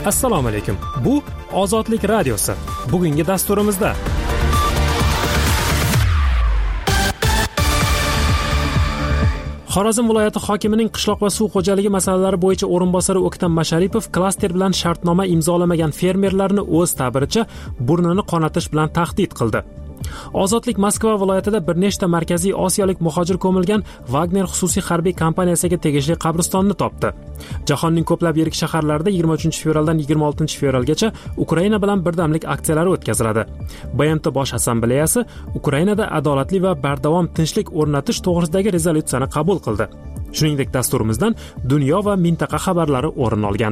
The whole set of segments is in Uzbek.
Assalomu alaykum. Bu Ozodlik radiosi. Bugungi dasturimizda Xorazm viloyati hokimining qishloq va suv xo'jaligi masalalari bo'yicha o'rinbosari O'ktam Masharipov klaster bilan shartnoma imzolamagan fermerlarni o'z ta'biricha burnini qonatish bilan tahdid qildi. Ozodlik Moskva viloyatida bir nechta markaziy osiyolik muhojir ko'milgan Wagner xususiy harbiy kompaniyasiga tegishli qabristonni topdi. Jahonning ko'plab yirik shaharlarida 23 fevraldan 26 fevralgacha Ukraina bilan birdamlik aksiyalari o'tkaziladi. BMT bosh assambleyasi Ukrainada adolatli va bardavom tinchlik o'rnatish to'g'risidagi rezolyutsiyani qabul qildi. Shuningdek, dasturimizdan dunyo va mintaqa xabarlari o'rin olgan.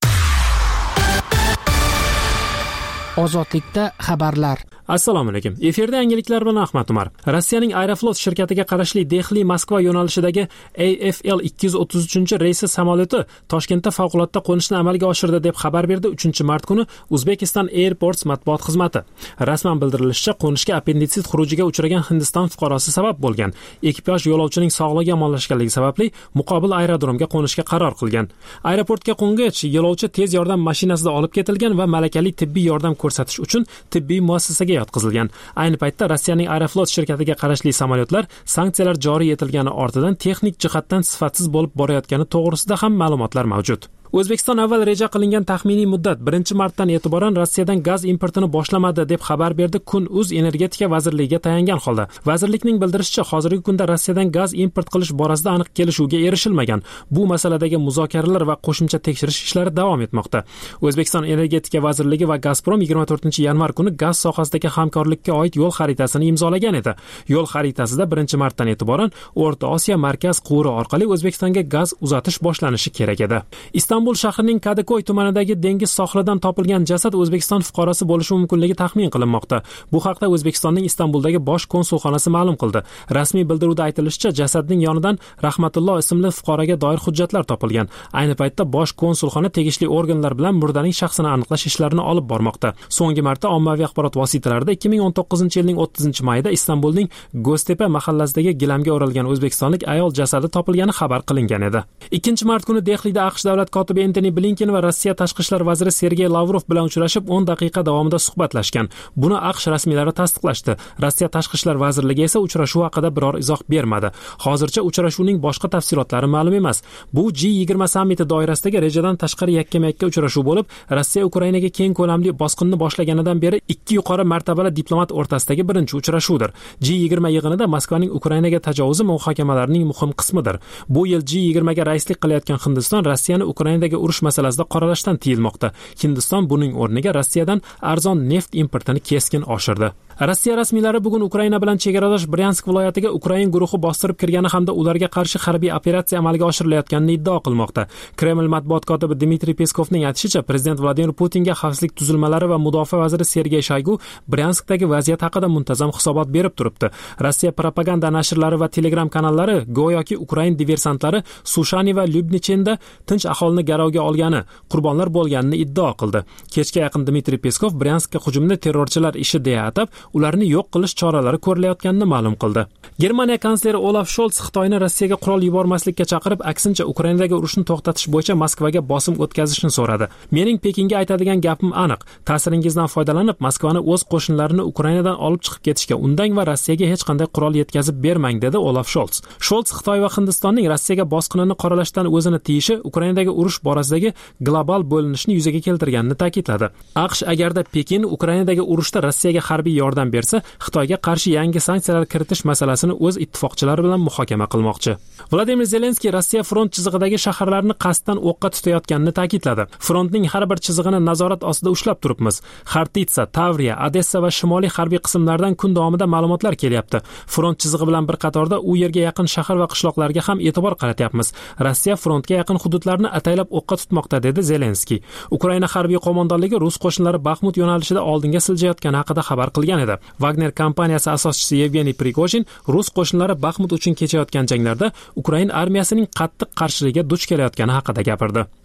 Ozodlikda xabarlar. Assalomu alaykum. Efirda yangiliklar bilan Ahmad Umar. Rossiyaning Aeroflot shirkatiga qarashli Dehli Moskva yo'nalishidagi AFL 233 reysi samolyoti Toshkentda favqulodda qo'nishni amalga oshirdi deb xabar berdi 3-mart kuni Uzbekistan Airports matbuot xizmati. Rasman bildirilishicha, qo'nishga appenditsit xurujiga uchragan Hindiston fuqarosi sabab bo'lgan. Ekipaj yo'lovchining sog'lig'i yomonlashganligi sababli muqobil aerodromga qo'nishga qaror qilgan. Aeroportga qo'ngach, yo'lovchi tez yordam mashinasida olib ketilgan va malakali tibbiy yordam ko'rsatish uchun tibbiy muassasaga yotqizilgan. Ayni paytda Rossiyaning Aeroflot shirkatiga qarashli samolyotlar sanksiyalar joriy etilgani ortidan texnik jihatdan sifatsiz bo'lib borayotgani to'g'risida ham ma'lumotlar mavjud. O'zbekiston avval reja qilingan taxminiy muddat 1-martdan e'tiboran Rossiyadan gaz importini boshlamadi deb xabar berdi Kun.uz energetika vazirligiga tayangan holda. Vazirlikning bildirishicha, hozirgi kunda Rossiyadan gaz import qilish borasida aniq kelishuvga erishilmagan. Bu masaladagi muzokaralar va qo'shimcha tekshirish ishlari davom etmoqda. O'zbekiston energetika vazirligi va Gazprom 24-yanvar kuni gaz sohasidagi hamkorlikka oid yo'l xaritasini imzolagan edi. Yo'l xaritasida 1-martdan e'tiboran O'rta Osiyo markaz quvuri orqali O'zbekistonga gaz uzatish boshlanishi kerak edi. Istanbul shahrining Kadıköy tumanidagi dengiz sohilidan topilgan jasad O'zbekiston fuqarosi bo'lishi mumkinligi taxmin qilinmoqda. Bu haqda O'zbekistonning Istanbuldagi bosh konsulxonasi ma'lum qildi. Rasmiy bildiruvda aytilishicha, jasadning yonidan Rahmatulloh ismli fuqaroga doir hujjatlar topilgan. Ayni paytda bosh konsulxona tegishli organlar bilan murdaning shaxsini aniqlash ishlarini olib bormoqda. So'nggi marta ommaviy axborot vositalarida 2019-yilning 30-mayida Istanbulning Göztepe mahallasidagi gilamga o'ralgan o'zbekistonlik ayol jasadi topilgani xabar qilingan edi. 2-mart kuni Dehlida AQSh davlat kotibi Antony Blinken va Rossiya tashqi ishlar vaziri Sergey Lavrov bilan uchrashib 10 daqiqa davomida suhbatlashgan. Buni AQSh rasmiylari tasdiqlashdi. Rossiya tashqi ishlar vazirligi esa uchrashuv haqida biror izoh bermadi. Hozircha uchrashuvning boshqa tafsilotlari ma'lum emas. Bu G20 sammiti doirasidagi rejadan tashqari yakkama-yakka uchrashuv bo'lib, Rossiya Ukrainaga keng ko'lamli bosqinni boshlaganidan beri ikki yuqori martabali diplomat o'rtasidagi birinchi uchrashuvdir. G20 yig'inida Moskvaning Ukrainaga tajovuzi muhokamalarining muhim qismidir. Bu yil G20 ga raislik qilayotgan Hindiston Rossiyani Ukrainadagi urush masalasida qoralashdan tiyilmoqda. Hindiston buning o'rniga Rossiyadan arzon neft importini keskin oshirdi. Rossiya rasmiylari bugun Ukraina bilan chegaradosh Bryansk viloyatiga Ukrain guruhi bostirib kirgani hamda ularga qarshi harbiy operatsiya amalga oshirilayotganini iddao qilmoqda. Kreml matbuot kotibi Dmitriy Peskovning aytishicha, prezident Vladimir Putinga xavfsizlik tuzilmalari va mudofaa vaziri Sergey Shoygu Bryanskdagi vaziyat haqida muntazam hisobot berib turibdi. Rossiya propaganda nashrlari va Telegram kanallari go'yoki Ukrain diversantlari Sushani va Lyubnichenda tinch aholini garovga olgani, qurbonlar bo'lganini iddao qildi. Kechga yaqin Dmitriy Peskov Bryanskka hujumni terrorchilar ishi deya atab, ularni yo'q qilish choralari ko'rilayotganini ma'lum qildi. Germaniya kansleri Olaf Scholz Xitoyni Rossiyaga qurol yubormaslikka chaqirib, aksincha Ukrainadagi urushni to'xtatish bo'yicha Moskvaga bosim o'tkazishni so'radi. Mening Pekinga aytadigan gapim aniq. Ta'siringizdan foydalanib, Moskvani o'z qo'shinlarini Ukrainadan olib chiqib ketishga undang va Rossiyaga hech qanday qurol yetkazib bermang, dedi Olaf Scholz. Scholz Xitoy va Hindistonning Rossiyaga bosqinini qoralashdan o'zini tiyishi Ukrainadagi urush borasidagi global bo'linishni yuzaga keltirganini ta'kidladi. AQSh agarda Pekin Ukrainadagi urushda Rossiyaga harbiy yordam bersa, Xitoyga qarshi yangi sanksiyalar kiritish masalasini o'z ittifoqchilari bilan muhokama qilmoqchi. Vladimir Zelenskiy Rossiya front chizig'idagi shaharlarni qasddan o'qqa tutayotganini ta'kidladi. Frontning har bir chizig'ini nazorat ostida ushlab turibmiz. Xartitsa, Tavriya, Odessa va shimoliy harbiy qismlardan kun davomida ma'lumotlar kelyapti. Front chizig'i bilan bir qatorda u yerga yaqin shahar va qishloqlarga ham e'tibor qaratyapmiz. Rossiya frontga yaqin hududlarni ataylab o'qqa tutmoqda, dedi Zelenskiy. Ukraina harbiy qo'mondonligi rus qo'shinlari Baxmut yo'nalishida oldinga siljayotgani haqida xabar qilgan edi. Wagner kompaniyasi asoschisi Yevgeniy Prigozhin rus qo'shinlari Baxmut uchun kechayotgan janglarda Ukraina armiyasining qattiq qarshiligiga duch kelayotgani haqida gapirdi.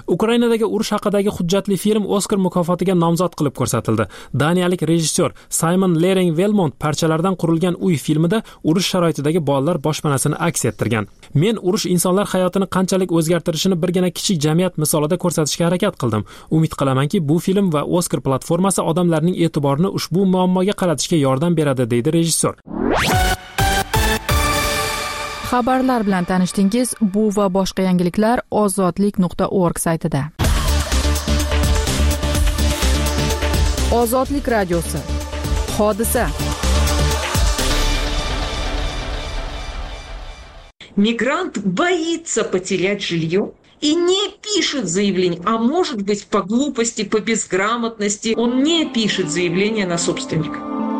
Ukrainadagi urush haqidagi hujjatli film Oskar mukofotiga nomzod qilib ko'rsatildi. Daniyalik rejissyor Simon Lering-Velmont parchalardan qurilgan uy filmida urush sharoitidagi bolalar boshpanasini aks ettirgan. Men urush insonlar hayotini qanchalik o'zgartirishini birgina kichik jamiyat misolida ko'rsatishga harakat qildim. Umid qilamanki, bu film va Oskar platformasi odamlarning e'tiborini ushbu muammoga qaratishga yordam beradi, deydi rejissyor. Xabarlar bilan tanishdingiz. Bu va boshqa yangiliklar ozodlik.org saytida. Ozodlik radiosi. Hodisa. Мигрант боится потерять жилье и не пишет заявление, а может быть по глупости, по безграмотности он не пишет заявление на собственника.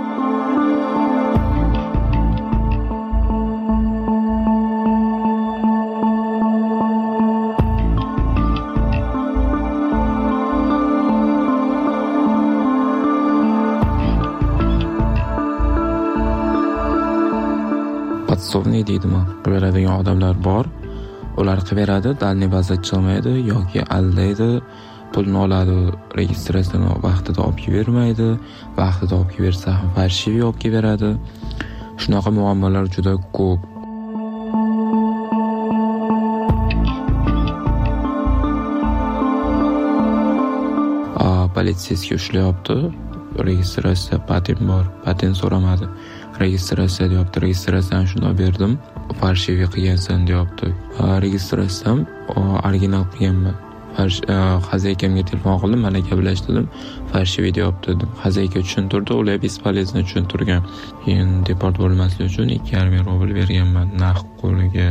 Podsovniy deydimi? Beradigan odamlar bor. Ular qilaveradi, dalniy bazda chiqmaydi yoki aldaydi, pulni oladi, registratsiyani vaqtida olib bermaydi, vaqtida olib bersa ham farshiv olib beradi. Shunaqa muammolar juda ko'p. Politsiyaga ushlayapti. Registratsiya patent bor, patent so'ramadi. Registratsiya deyapti, registratsiyani shunday berdim. Farshivi qilgansan deyapti. Registratsiyam original qilganman. Xazakamga telefon qildim, mana gaplashdim. Farshivi deyapti dedim. Xazayka tushuntirdi, ular bespolezno tushuntirgan. Endi deport bo'lmaslik uchun 2,5 rubl berganman naqd qo'liga.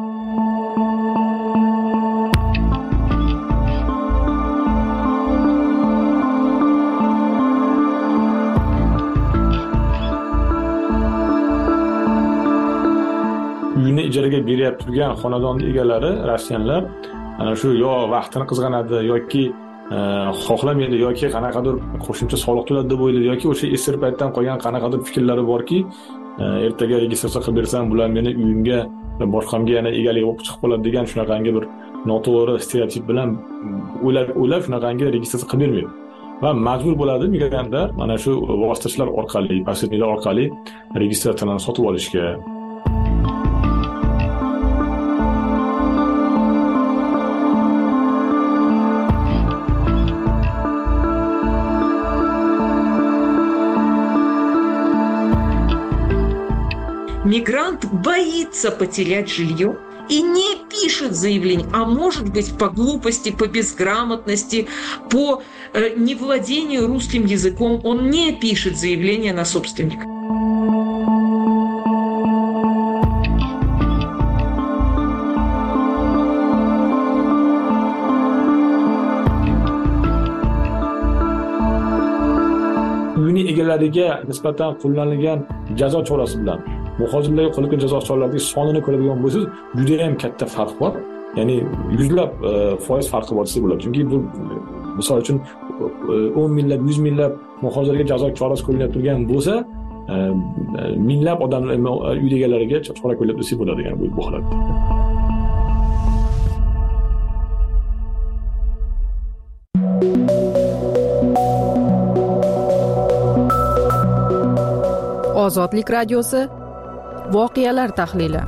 Uyni ijaraga berib turgan xonadonning egalari rossiyanlar ana shu yo vaqtini qizg'anadi yoki xohlamaydi yoki qanaqadir qo'shimcha soliq to'ladi deb o'ylaydi yoki o'sha esir paytdan qolgan qanaqadir fikrlari borki, ertaga registratsiya qilib bersam bular meni uyimga boshqamga yana egalik bo'lib chiqib qoladi degan shunaqangi bir noto'g'ri stereotip bilan o'ylab shunaqangi registratsiya qilib bermaydi. Va majbur bo'ladi migrantlar mana shu vositachilar orqali, posredniklar orqali registratsiyalarni sotib olishga. Мигрант боится потерять жилье и не пишет заявление, а может быть по глупости, по безграмотности, по невладению русским языком он не пишет заявление на собственника. Uyning egalariga nisbatan qo'llanilgan jazo chorasi bilan muhojirlarga qo'llangan jazo choralarining sonini ko'radigan bo'lsangiz, juda ham katta farq bor. Ya'ni yuzlab foiz farqi bor desa bo'ladi. Chunki bu misol uchun 10 minglab, 100 minglab muhojirlarga jazo chorasi qo'llanib turgan bo'lsa, minglab odamlar uy egalariga chora qo'llab desa bo'ladi, ya'ni bu holatda. Ozodlik radiosi. Voqealar tahlili.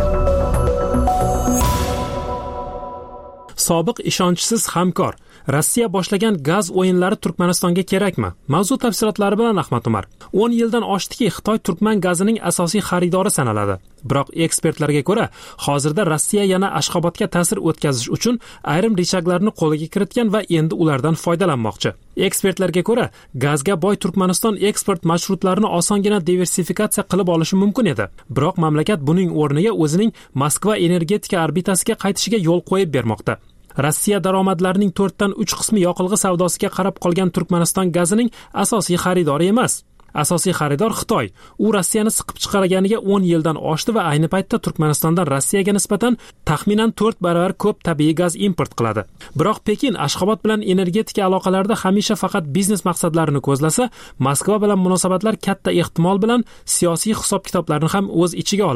Sobiq ishonchsiz hamkor. Rossiya boshlagan gaz o'yinlari Turkmanistonga kerakmi? Mavzu tafsilotlari bilan Ahmad Umar. 10 yildan oshdiki, Xitoy turkman gazining asosiy xaridori sanaladi. Biroq ekspertlarga ko'ra, hozirda Rossiya yana Ashxobodga ta'sir o'tkazish uchun ayrim rechaglarni qo'lga kiritgan va endi ulardan foydalanmoqchi. Ekspertlarga ko'ra, gazga boy Turkmaniston eksport marshrutlarini osongina diversifikatsiya qilib olishi mumkin edi. Biroq mamlakat buning o'rniga o'zining Moskva energetika orbitasiga qaytishiga yo'l qo'yib bermoqda. Rossiya daromadlarining 4dan 3 qismi yoqilg'i savdosiga qarab qolgan Turkmaniston gazining asosiy xaridori emas. Asosiy xaridor Xitoy. U Rossiyani siqib chiqarganiga 10 yildan oshdi va ayni paytda Turkmanistondan Rossiyaga nisbatan taxminan 4 barobar ko'p tabiiy gaz import qiladi. Biroq Pekin Ashxobod bilan energetika aloqalarida hamisha faqat biznes maqsadlarini ko'zlasa, Moskva bilan munosabatlar katta ehtimol bilan siyosiy hisob-kitoblarni ham o'z ichiga oladi.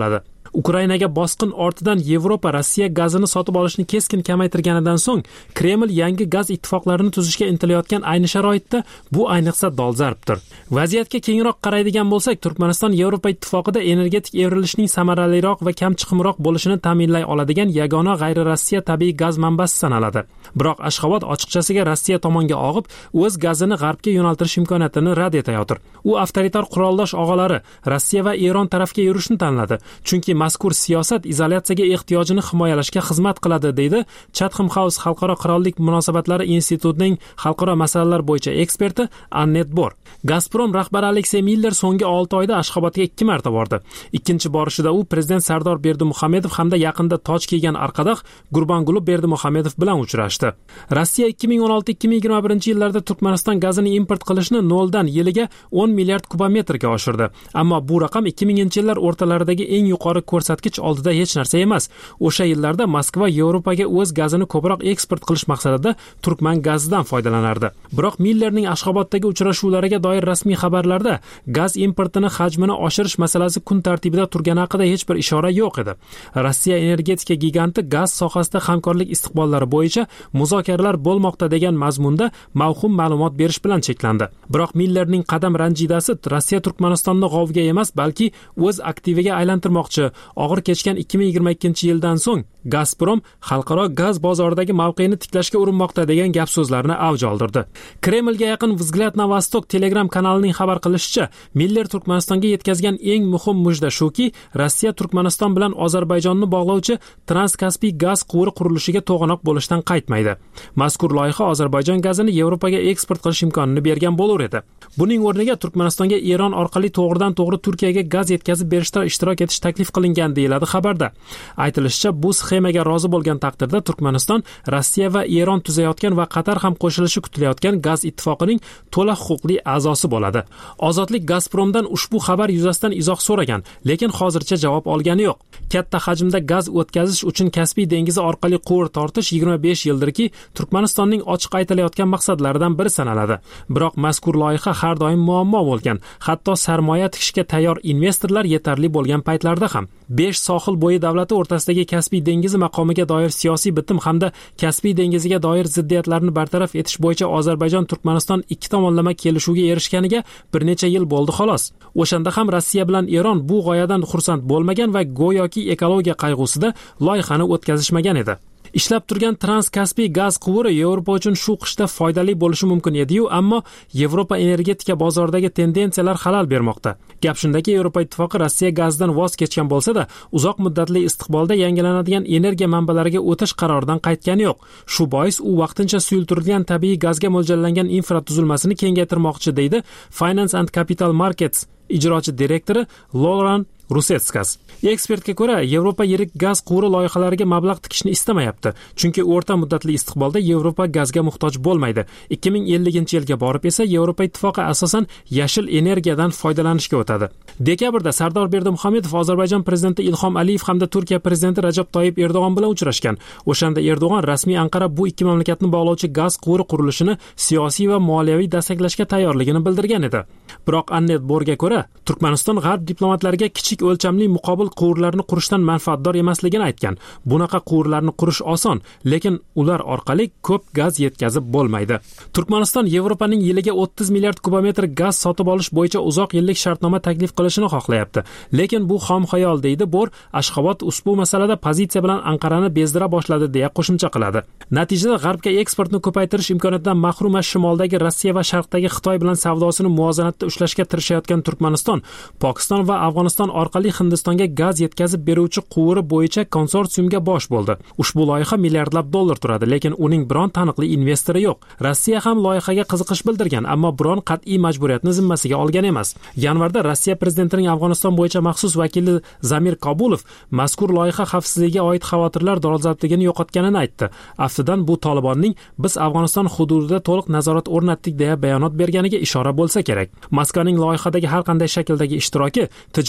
Ukrainaga bosqin ortidan Yevropa Rossiya gazini sotib olishni keskin kamaytirganidan so'ng Kreml yangi gaz ittifoqlarini tuzishga intilayotgan ayni sharoitda bu ayniqsa dolzarbdir. Vaziyatga kengroq qaraydigan bo'lsak, Turkmaniston Yevropa ittifoqida energetik evrilishning samaraliroq va kam chiqimroq bo'lishini ta'minlay oladigan yagona g'ayri-Rossiya tabiiy gaz manbasi sanaladi. Biroq Ashxobod ochiqchasiga Rossiya tomonga og'ib, o'z gazini g'arbga yo'naltirish imkoniyatini rad etayotir. U avtoritar quroldosh og'alari Rossiya va Eron tarafga yurishni tanladi, chunki mazkur siyosat izolyatsiyaga ehtiyojini himoyalashga xizmat qiladi, deydi Chatham House Xalqaro qirollik munosabatlari institutining xalqaro masalalar bo'yicha eksperti Annet Bor. Gazprom rahbari Aleksey Miller so'nggi 6 oyda Ashxobodga 2 marta bordi. Ikkinchi borishida u prezident Sardor Berdimuhamedov hamda yaqinda toj kiygan arqadoq Gurbanguli Berdimuhamedov bilan uchrashdi. Rossiya 2016-2021 yillarda Turkmaniston gazini import qilishni 0 dan yiliga 10 milliard kubometrga oshirdi. Ammo bu raqam 2000-yillar o'rtalaridagi eng yuqori ko'rsatkich oldida hech narsa emas. O'sha yillarda Moskva Yevropaga o'z gazini ko'proq eksport qilish maqsadida turkman gazidan foydalanardi. Biroq Millerning Ashxoboddagi uchrashuvlariga doir rasmiy xabarlarda gaz importini hajmini oshirish masalasi kun tartibida turgani haqida hech bir ishora yo'q edi. Rossiya energetika giganti gaz sohasida hamkorlik istiqbollari bo'yicha muzokaralar bo'lmoqda degan mazmunda mavhum ma'lumot berish bilan cheklandi. Biroq Millerning qadam ranjidasi Rossiya Turkmanistonni g'ovga emas, balki o'z aktiviga aylantirmoqchi. Og'ir kechgan 2022-yildan so'ng Gazprom xalqaro gaz bozoridagi mavqeini tiklashga urinmoqda degan gap so'zlarni avj oldirdi. Kremlga yaqin Vzglyad na Vostok Telegram kanalining xabar qilishicha, Miller Turkmanistonga yetkazgan eng muhim mujda shuki, Rossiya Turkmaniston bilan Ozarbayjonni bog'lovchi Transkaspiy gaz quvuri qurilishiga to'g'anoq bo'lishdan qaytmaydi. Mazkur loyiha Ozarbayjon gazini Yevropaga eksport qilish imkonini bergan bo'lar edi. Buning o'rniga Turkmanistonga Eron orqali to'g'ridan-to'g'ri Turkiyaga gaz yetkazib berishda ishtirok etish taklif qilingan deyiladi xabarda. Aytilishicha, bu sxemaga rozi bo'lgan taqdirda Turkmaniston Rossiya va Eron tuzayotgan va Qatar ham qo'shilishi kutilayotgan gaz ittifoqining to'la huquqli a'zosi bo'ladi. Ozodlik Gazpromdan ushbu xabar yuzasidan izoh so'ragan, lekin hozircha javob olgani yo'q. Katta hajmda gaz o'tkazish uchun Kaspiy dengizi orqali quvur tortish 25 yildirki Turkmanistonning ochiq aytilayotgan maqsadlaridan biri sanaladi. Biroq mazkur loyiha har doim muammo bo'lgan. Hatto sarmoya tikishga tayyor investorlar yetarli bo'lgan paytlarda ham 5 sohil bo'yi davlati o'rtasidagi Kaspiy dengizi maqomiga doir siyosiy bitim hamda Kaspiy dengiziga doir ziddiyatlarni bartaraf etish bo'yicha Ozarbayjon Turkmaniston ikki tomonlama kelishuvga erishganiga bir necha yil bo'ldi xolos. O'shanda ham Rossiya bilan Eron bu g'oyadan xursand bo'lmagan va go'yoki ekologiya qayg'usida loyihani o'tkazishmagan edi. Ishlab turgan Transkaspiy gaz quvuri Yevropa uchun shu qishda foydali bo'lishi mumkin edi-yu, ammo Yevropa energetika bozoridagi tendensiyalar xalal bermoqda. Gap shundaki, Yevropa ittifoqi Rossiya gazidan voz kechgan bo'lsa-da, uzoq muddatli istiqbolda yangilanadigan energiya manbalariga o'tish qaroridan qaytgani yo'q. Shu bois u vaqtincha suyultirilgan tabiiy gazga mo'ljallangan infratuzilmasini kengaytirmoqchi, deydi Finance and Capital Markets ijrochi direktori Laurent Rusetskas. Ekspertga ko'ra, Yevropa yirik gaz quvuri loyihalariga mablag' tikishni istamayapti, chunki o'rta muddatli istiqbolda Yevropa gazga muhtoj bo'lmaydi. 2050-yilga borib esa Yevropa ittifoqi asosan yashil energiyadan foydalanishga o'tadi. Dekabrda Sardor Berdimuhamedov Ozarbayjon prezidenti Ilhom Aliyev hamda Turkiya prezidenti Rajab Toyyib Erdo'g'on bilan uchrashgan. O'shanda Erdo'g'on rasmiy Anqara bu ikki mamlakatni bog'lovchi gaz quvuri qurilishini siyosiy va moliyaviy desteklashga tayyorligini bildirgan edi. Biroq Annet Borga ko'ra, Turkmaniston g'arb diplomatlariga kichik o'lchamli muqobil quvurlarni qurishdan manfaatdor emasligini aytgan. Bunaqa quvurlarni qurish oson, lekin ular orqali ko'p gaz yetkazib bo'lmaydi. Turkmaniston Yevropaning yiliga 30 milliard kubometr gaz sotib olish bo'yicha uzoq yillik shartnoma taklif qilishini xohlayapti. Lekin bu xom xayol, deydi Bor. Ashxobod ushbu masalada pozitsiya bilan Anqarani bezdira boshladi deya qo'shimcha qiladi. Natijada g'arbga eksportni ko'paytirish imkoniyatidan mahrum shimoldagi Rossiya va sharqdagi Xitoy bilan savdosini muvozanatda ushlashga tirishayotgan Turkmaniston, Pokiston va Afg'oniston orqali Hindistonga gaz yetkazib beruvchi quvuri bo'yicha konsorsiumga bosh bo'ldi. Ushbu loyiha milliardlab dollar turadi, lekin uning biron taniqli investori yo'q. Rossiya ham loyihaga qiziqish bildirgan, ammo biron qat'iy majburiyatni zimmasiga olgan emas. Yanvarda Rossiya prezidentining Afg'oniston bo'yicha maxsus vakili Zamir Kabulov mazkur loyiha xavfsizligiga oid xavotirlar dolzarbligini yo'qotganini aytdi. Aftidan bu Tolibonning biz Afg'oniston hududida to'liq nazorat o'rnatdik deya bayonot berganiga ishora bo'lsa kerak. Moskvaning loyihadagi har qanday shakldagi ishtiroki tijoriy yondoshlik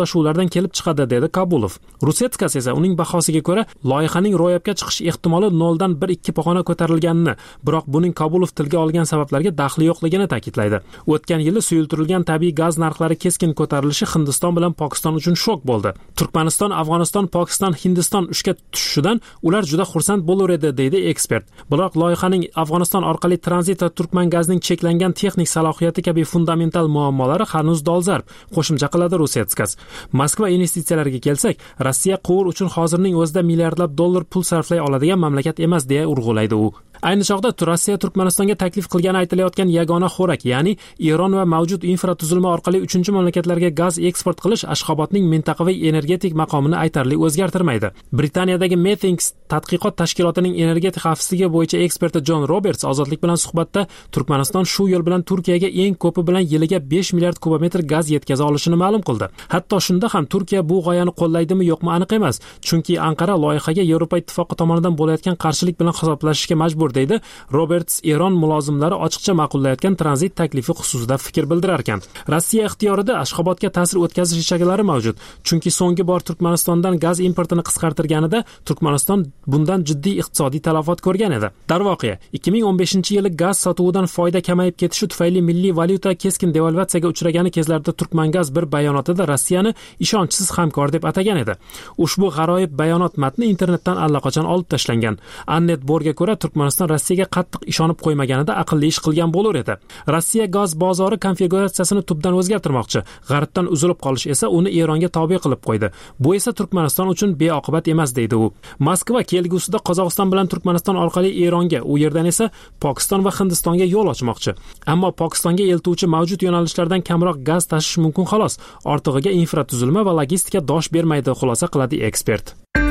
yondashuvlardan kelib chiqadi, dedi Kabulov. Rusetskas esa uning bahosiga ko'ra loyihaning ro'yobga chiqish ehtimoli 0 dan 1-2 pog'ona ko'tarilganini, biroq buning Kabulov tilga olgan sabablarga daxli yo'qligini ta'kidlaydi. O'tgan yili suyultirilgan tabiiy gaz narxlari keskin ko'tarilishi Hindiston bilan Pokiston uchun shok bo'ldi. Turkmaniston, Afg'oniston, Pokiston, Hindiston ishga tushishidan ular juda xursand bo'lar edi, deydi ekspert. Biroq loyihaning Afg'oniston orqali tranzit va turkman gazining cheklangan texnik salohiyati kabi fundamental muammolari hanuz dolzarb, qo'shimcha qiladi Rusetskas. Moskva investitsiyalariga kelsak, Rossiya quvur uchun hozirning o'zida milliardlab dollar pul sarflay oladigan mamlakat emas, deya urg'ulaydi u. Ayni chog'da Rossiya Turkmanistonga taklif qilgani aytilayotgan yagona xo'rak, ya'ni Eron va mavjud infratuzilma orqali 3-mamlakatlarga gaz eksport qilish Ashxobodning mintaqaviy energetik maqomini aytarli o'zgartirmaydi. Britaniyadagi Methinks tadqiqot tashkilotining energetik xavfsizligi bo'yicha eksperti John Roberts Ozodlik bilan suhbatda Turkmaniston shu yo'l bilan Turkiyaga eng ko'pi bilan yiliga 5 milliard kubometr gaz yetkaza olishini ma'lum qildi. Hatto shunda ham Turkiya bu g'oyani qo'llaydimi yo'qmi aniq emas, chunki Anqara loyihaga Yevropa ittifoqi tomonidan bo'layotgan qarshilik bilan hisoblashishga majbur, deydi Roberts. Eron mulozimlari ochiqcha ma'qullayotgan tranzit taklifi xususida fikr bildirar ekan. Rossiya ixtiyorida Ashxobodga ta'sir o'tkazish ishaklari mavjud, chunki so'nggi bor Turkmanistondan gaz importini qisqartirganida Turkmaniston bundan jiddiy iqtisodiy talafot ko'rgan edi. Darvoqe, 2015-yili gaz sotuvidan foyda kamayib ketishi tufayli milliy valyuta keskin devalvatsiyaga uchragani kezlarda Turkmangaz bir bayonotida Rossiyani ishonchsiz hamkor deb atagan edi. Ushbu g'aroyib bayonot matni internetdan allaqachon olib tashlangan. Annet Borga ko'ra, Turkmaniston Rossiyaga qattiq ishonib qo'ymaganida aqlli ish qilgan bo'lar edi. Rossiya gaz bozori konfiguratsiyasini tubdan o'zgartirmoqchi. G'arbdan uzilib qolish esa uni Eronga tobe qilib qo'ydi. Bu esa Turkmaniston uchun beoqibat emas, deydi u. Moskva kelgusida Qozog'iston bilan Turkmaniston orqali Eronga, u yerdan esa Pokiston va Hindistonga yo'l ochmoqchi. Ammo Pokistonga eltuvchi mavjud yo'nalishlardan kamroq gaz tashish mumkin xolos. Ortig'iga infratuzilma va logistika dosh bermaydi, xulosa qiladi ekspert.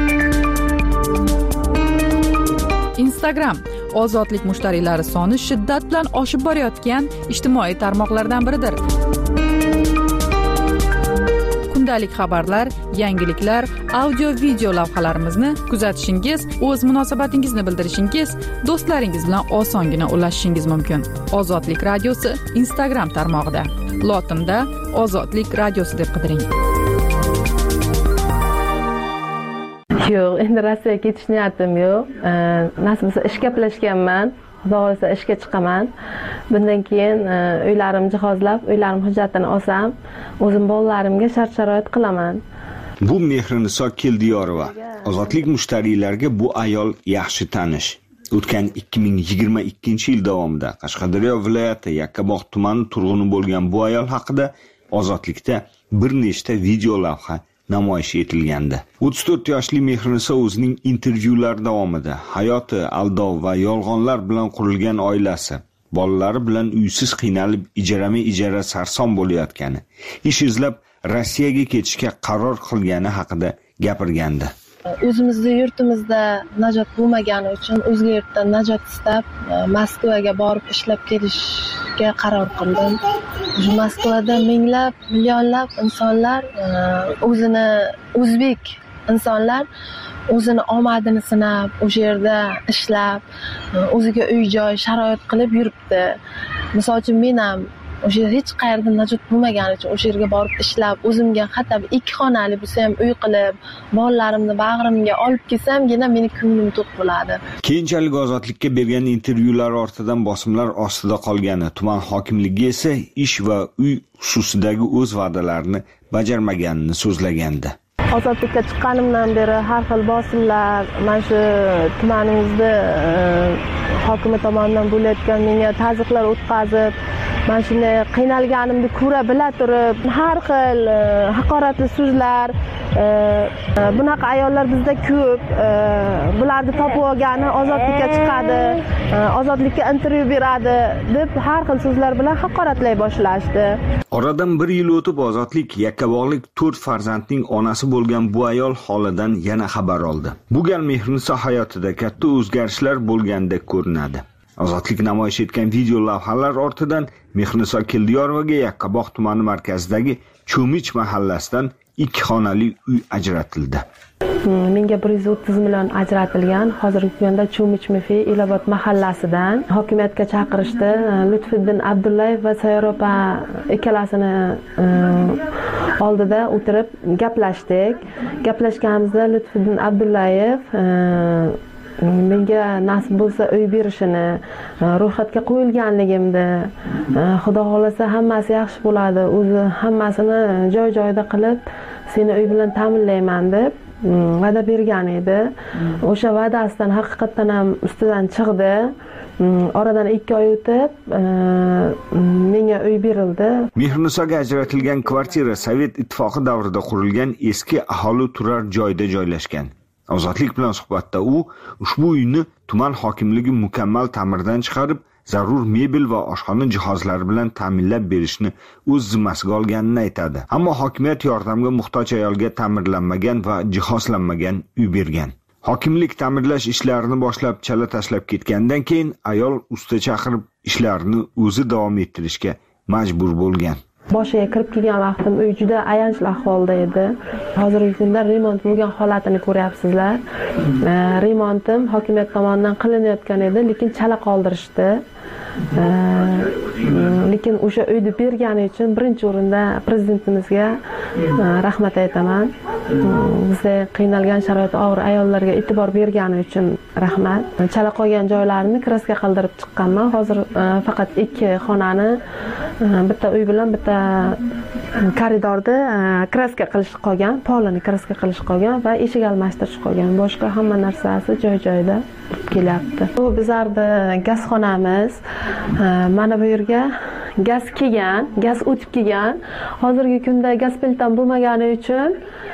Instagram ozodlik mushtariylari soni shiddat bilan oshib borayotgan ijtimoiy tarmoqlardan biridir. Kundalik xabarlar, yangiliklar, audio-video lavhalarimizni kuzatishingiz, o'z munosabatingizni bildirishingiz, do'stlaringiz bilan osongina ulashishingiz mumkin. Ozodlik radiosi Instagram tarmog'ida. Lotinda Ozodlik radiosi deb qidiring. Yo'q, endi Rossiyaga ketish niyatim yo'q. Nasib bo'lsa ishga plashganman. Xudo xolasa ishga chiqaman. Bundan keyin uylarimni jihozlab, uylarim hujjatini olsam, o'zim bolalarimga shart-sharoit qilaman. Bu Mehriniso Keldiyorova. Ozodlik mushtariylarga bu ayol yaxshi tanish. O'tgan 2022-yil davomida Qashqadaryo viloyati Yakkabog' tumani turg'uni bo'lgan bu ayol haqida Ozodlikda bir nechta video lavha namoyish etilgandi. 34 yoshli Mehriniso o'zining intervyular davomida hayoti aldov va yolg'onlar bilan qurilgan oilasi, bolalari bilan uysiz qiynalib ijara sarson bo'layotgani, ish izlab Rossiyaga ketishga qaror qilgani haqida gapirgandi. O'zimizda yurtimizda najot bo'lmagani uchun o'zga yurtdan najot istab Moskvaga borib ishlab kelishga qaror qildim. Moskvada minglab, millionlab insonlar, o'zini o'zbek insonlar o'zini omadini sinab, o'sha yerda ishlab, o'ziga uy-joy sharoit qilib yuribdi. Misol uchun men ham o'sha hech qayerda najot bo'lmagani uchun o'sha yerga borib ishlab, o'zimga hatto 2 xonali bo'lsa ham uy qilib, bolalarimni bag'rimga olib kelsamgina meni ko'nglim to'q bo'ladi. Keyinchalik Ozodlikka bergan intervyular ortidan bosimlar ostida qolgani, tuman hokimligi esa ish va uy xususidagi o'z va'dalarini bajarmaganini so'zlagandi. Ozodlikka chiqqanimdan beri har xil bosimlar, mana shu tumanimizda hokimiyat tomonidan bo'layotgan menga ta'ziqlar o'tkazib, mana shunday qiynalganimni ko'ra bila turib, har xil haqoratli so'zlar, bunaqa ayollar bizda ko'p, bularni topib olgani ozodlikka chiqadi, ozodlikka intervyu beradi deb har xil so'zlar bilan haqoratlay boshlashdi. Oradan 1 yil o'tib Ozodlik Yakkabog'lik 4 farzandning onasi bo'lgan bu ayol holidan yana xabar oldi. Bu gal Mehriniso hayotida katta o'zgarishlar bo'lgandek ko'rinadi. Ozodlik namoyish etgan video lavhalar ortidan Mehriniso Keldiyorovaga Yakkabog' tumani markazidagi Cho'mich mahallasidan 2 xonali uy ajratildi. Menga 130 million ajratilgan. Hozirgi kunda Chumich-Mifi Ilobod mahallasidan hokimiyatga chaqirishdi. Lutfiddin Abdullayev va Sayyopa ikkalasini oldida o'tirib gaplashdik. Gaplashganimizda Lutfiddin Abdullayev menga nasib bo'lsa uy berishini, ro'yxatga qo'yilganligimni, xudo xolasa hammasi yaxshi bo'ladi, o'zi hammasini joy-joyida qilib seni uy bilan ta'minlayman deb va'da bergan edi. O'sha va'dasidan haqiqatan ham ustidan chiqdi. Oradan 2 oy o'tib menga uy berildi. Mehrnisoga ajratilgan kvartira Sovet ittifoqi davrida qurilgan eski aholi turar joyda joylashgan. Ozodlik bilan suhbatda u ushbu uyni tuman hokimligi mukammal ta'mirdan chiqarib, zarur mebel va oshxona jihozlari bilan ta'minlab berishni o'z zimmasiga olganini aytadi. Ammo hokimiyat yordamga muhtoj ayolga ta'mirlanmagan va jihozlanmagan uy bergan. Hokimlik ta'mirlash ishlarini boshlab chala tashlab ketgandan keyin ayol usta chaqirib ishlarni o'zi davom ettirishga majbur bo'lgan. Boshiga kirib kelgan vaqtim uy juda ayanchli ahvolda edi. Hozirgi kunda remont bo'lgan holatini ko'ryapsizlar. Remontim hokimiyat tomonidan qilinayotgan edi, lekin chala qoldirishdi. Lekin o'sha uyni bergani uchun birinchi o'rinda prezidentimizga rahmat aytaman. Bizda qiynalgan sharoiti og'ir ayollarga e'tibor bergani uchun rahmat. Chala qolgan joylarini kraska qildirib chiqqanman. Hozir faqat 2 xonani, bitta uy bilan bitta koridorda kraska qilish qolgan, polini kraska qilish qolgan va eshik almashtirish qolgan. Boshqa hamma narsasi joy-joyida kelyapti. Bu bizarda gazxonamiz. Mana bu yerga gaz kelgan, gaz o'tib kelgan. Hozirgi kunda gaz plitam bo'lmagani uchun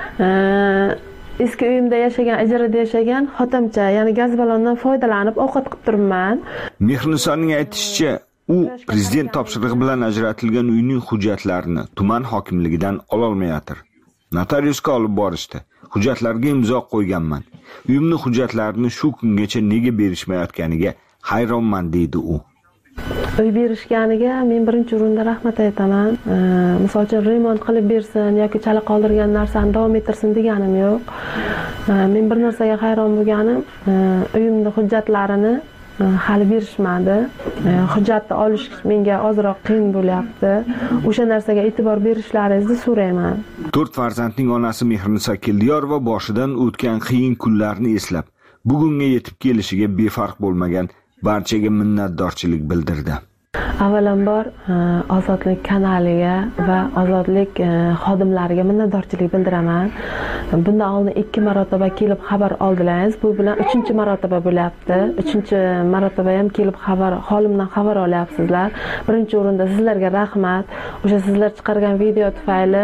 eski uyimda yashagan, ijarada yashagan xotimcha, ya'ni gaz ballondan foydalanib ovqat qilib turibman. Mehrnisoning aytishicha, u prezident topshirig'i bilan ajratilgan uyning hujjatlarini tuman hokimligidan ola olmayotir. Notariusga olib borishdi. Hujjatlarga imzo qo'yganman. Uyimning hujjatlarini shu kungacha nega berishmayotganiga hayronman deydi u. Uy berishganiga men birinchi o'rinda rahmat aytaman. Misol uchun remont qilib bersin yoki chala qoldirgan narsani davom ettirsin deganim yo'q. Men bir narsaga hayron bo'lganim, uyimning hujjatlarini hali berishmadi. Hujjatni olish menga ozroq qiyin bo'lyapti. O'sha narsaga e'tibor berishlaringizni so'rayman. 4 farzandning onasi Mehrniso Keldiyorova boshidan o'tgan qiyin kunlarni eslab, bugunga yetib kelishiga befarq bo'lmagan barchaga minnatdorchilik bildirdi. Avvalambor Ozodlik kanaliga va Ozodlik xodimlariga minnatdorchilik bildiraman. Bundan oldin 2 marotaba kelib xabar oldilaringiz. Bu bilan 3-marotaba bo'lyapti. 3-marotaba ham kelib holimdan xabar olyapsizlar. Birinchi o'rinda sizlarga rahmat. O'sha sizlar chiqargan video tufayli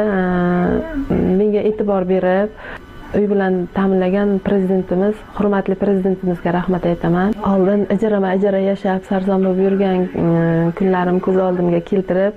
menga e'tibor berib uy bilan ta'minlagan prezidentimiz, hurmatli prezidentimizga rahmat aytaman. Oldin ijara yashab sarzon bo'lib yurgan kunlarim ko'z oldimga keltirib,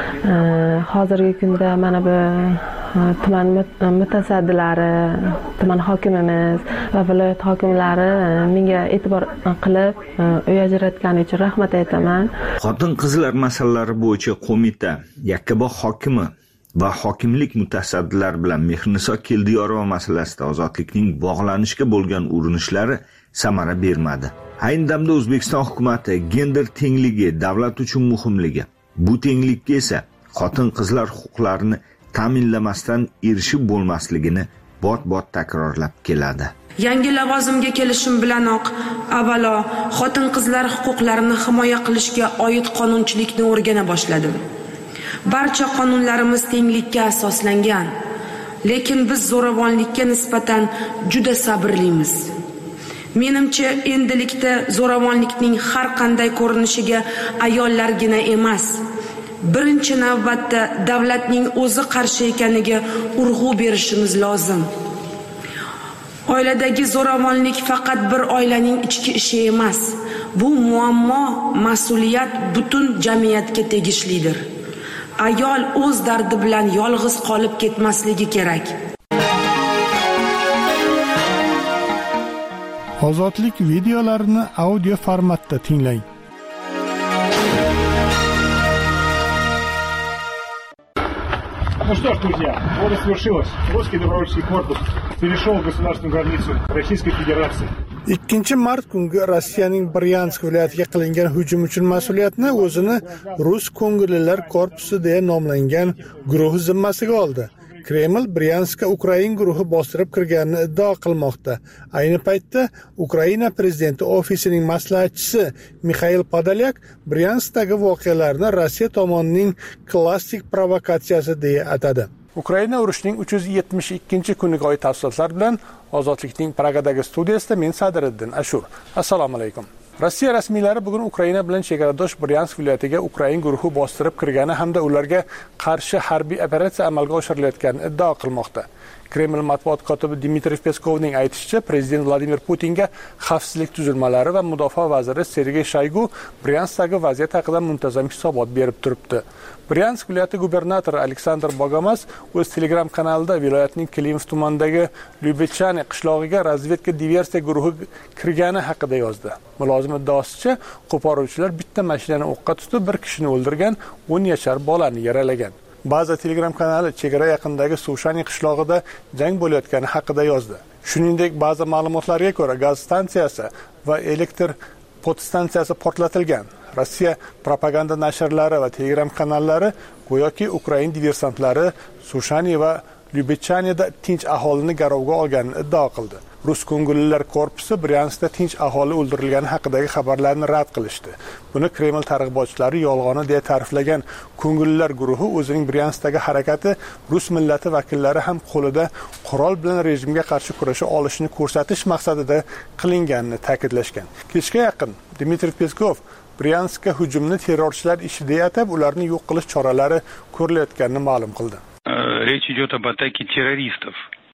hozirgi kunda mana bu tuman mutasaddilari, tuman hokimimiz va viloyat hokimlari menga e'tibor qilib uy ajratgani uchun rahmat aytaman. Xotin-qizlar masalalari bo'yicha qo'mita Yakkabog' hokimi va hokimlik mutasaddilari bilan Mehrniso Keldiyorova masalasida ozodlikning bog'lanishga bo'lgan urinishlari samara bermadi. Ayni damda O'zbekiston hukumatı gender tengligi davlat uchun muhimligi, bu tenglikka esa xotin-qizlar huquqlarini ta'minlamasdan erishib bo'lmasligini bot-bot takrorlab keladi. Yangi lavozimga kelishim bilanoq avvalo xotin-qizlar huquqlarini himoya qilishga oid qonunchilikni o'rgana boshladim. Barcha qonunlarimiz tenglikka asoslangan, lekin biz zo'ravonlikka nisbatan juda sabrlimiz. Menimcha, endilikda zo'ravonlikning har qanday ko'rinishiga ayollargina emas, birinchi navbatda davlatning o'zi qarshi ekaniga urg'u berishimiz lozim. Oiladagi zo'ravonlik faqat bir oilaning ichki ishi emas. Bu muammo, mas'uliyat butun jamiyatga tegishlidir. Ayol o'z dardi bilan yolg'iz qolib ketmasligi kerak. Ozodlik videolarini audio formatda tinglang. Ну что ж, друзья, вот и свершилось. Русский добровольческий корпус перешел государственную границу Российской Федерации. 2 mart kungi Rossiyaning Bryansk viloyatiga qilingan hujum uchun mas'uliyatni o'zini Rus ko'ngillilar korpusi deya nomlangan guruh zimmasiga oldi. Kreml Bryanskka Ukrain guruhi bostirib kirganini iddao qilmoqda. Ayni paytda Ukraina prezidenti ofisining maslahatchisi Mixail Podolyak Bryanskdagi voqealarni Rossiya tomonining klassik provokatsiyasi deya atadi. Ukraina urushining 372-kuniga oid tafsilotlar bilan Ozodlikning Pragadagi studiyasida men Sadiriddin Ashur. Assalomu alaykum. Rossiya rasmiylari bugun Ukraina bilan chegaradosh Bryansk viloyatiga Ukrain guruhi bostirib kirgani hamda ularga qarshi harbiy operatsiya amalga oshirilayotganini iddao qilmoqda. Kreml matbuot kotibi Dmitriy Peskovning aytishicha, prezident Vladimir Putinga xavfsizlik tuzilmalari va mudofaa vaziri Sergey Shoygu Bryanskdagi vaziyat haqida muntazam hisobot berib turibdi. Bryansk viloyati gubernatori Aleksandr Bogomas o'z Telegram kanalida viloyatning Klimov tumanidagi Lyubechane qishlog'iga razvedka diversiya guruhi kirgani haqida yozdi. Mulozim iddaosicha, qo'poruvchilar bitta mashinani o'qqa tutib, bir kishini o'ldirgan, 10 yashar bolani yaralagan. Ba'zi Telegram kanali chegara yaqinidagi Sushani qishlog'ida jang bo'layotgani haqida yozdi. Shuningdek, ba'zi ma'lumotlarga ko'ra gaz stansiyasi va elektr podstansiyasi portlatilgan. Rossiya propaganda nashrlari va Telegram kanallari go'yoki Ukrain diversantlari Sushani va Lyubechaneda tinch aholini garovga olganini iddao qildi. Rus ko'ngillilar korpusi Bryanskda tinch aholi o'ldirilgani haqidagi xabarlarni rad qilishdi. Buni Kreml targ'ibotchilari yolg'oni deya ta'riflagan ko'ngillilar guruhi o'zining Bryanskdagi harakati Rus millati vakillari ham qo'lida qurol bilan rejimga qarshi kurasha olishini ko'rsatish maqsadida qilinganini ta'kidlashgan. Kechga yaqin Dmitriy Peskov Bryanskka hujumni terrorchilar ishi deya atab, ularni yo'q qilish choralari ko'rilayotganini ma'lum qildi. Rечь идет об атаке террористов.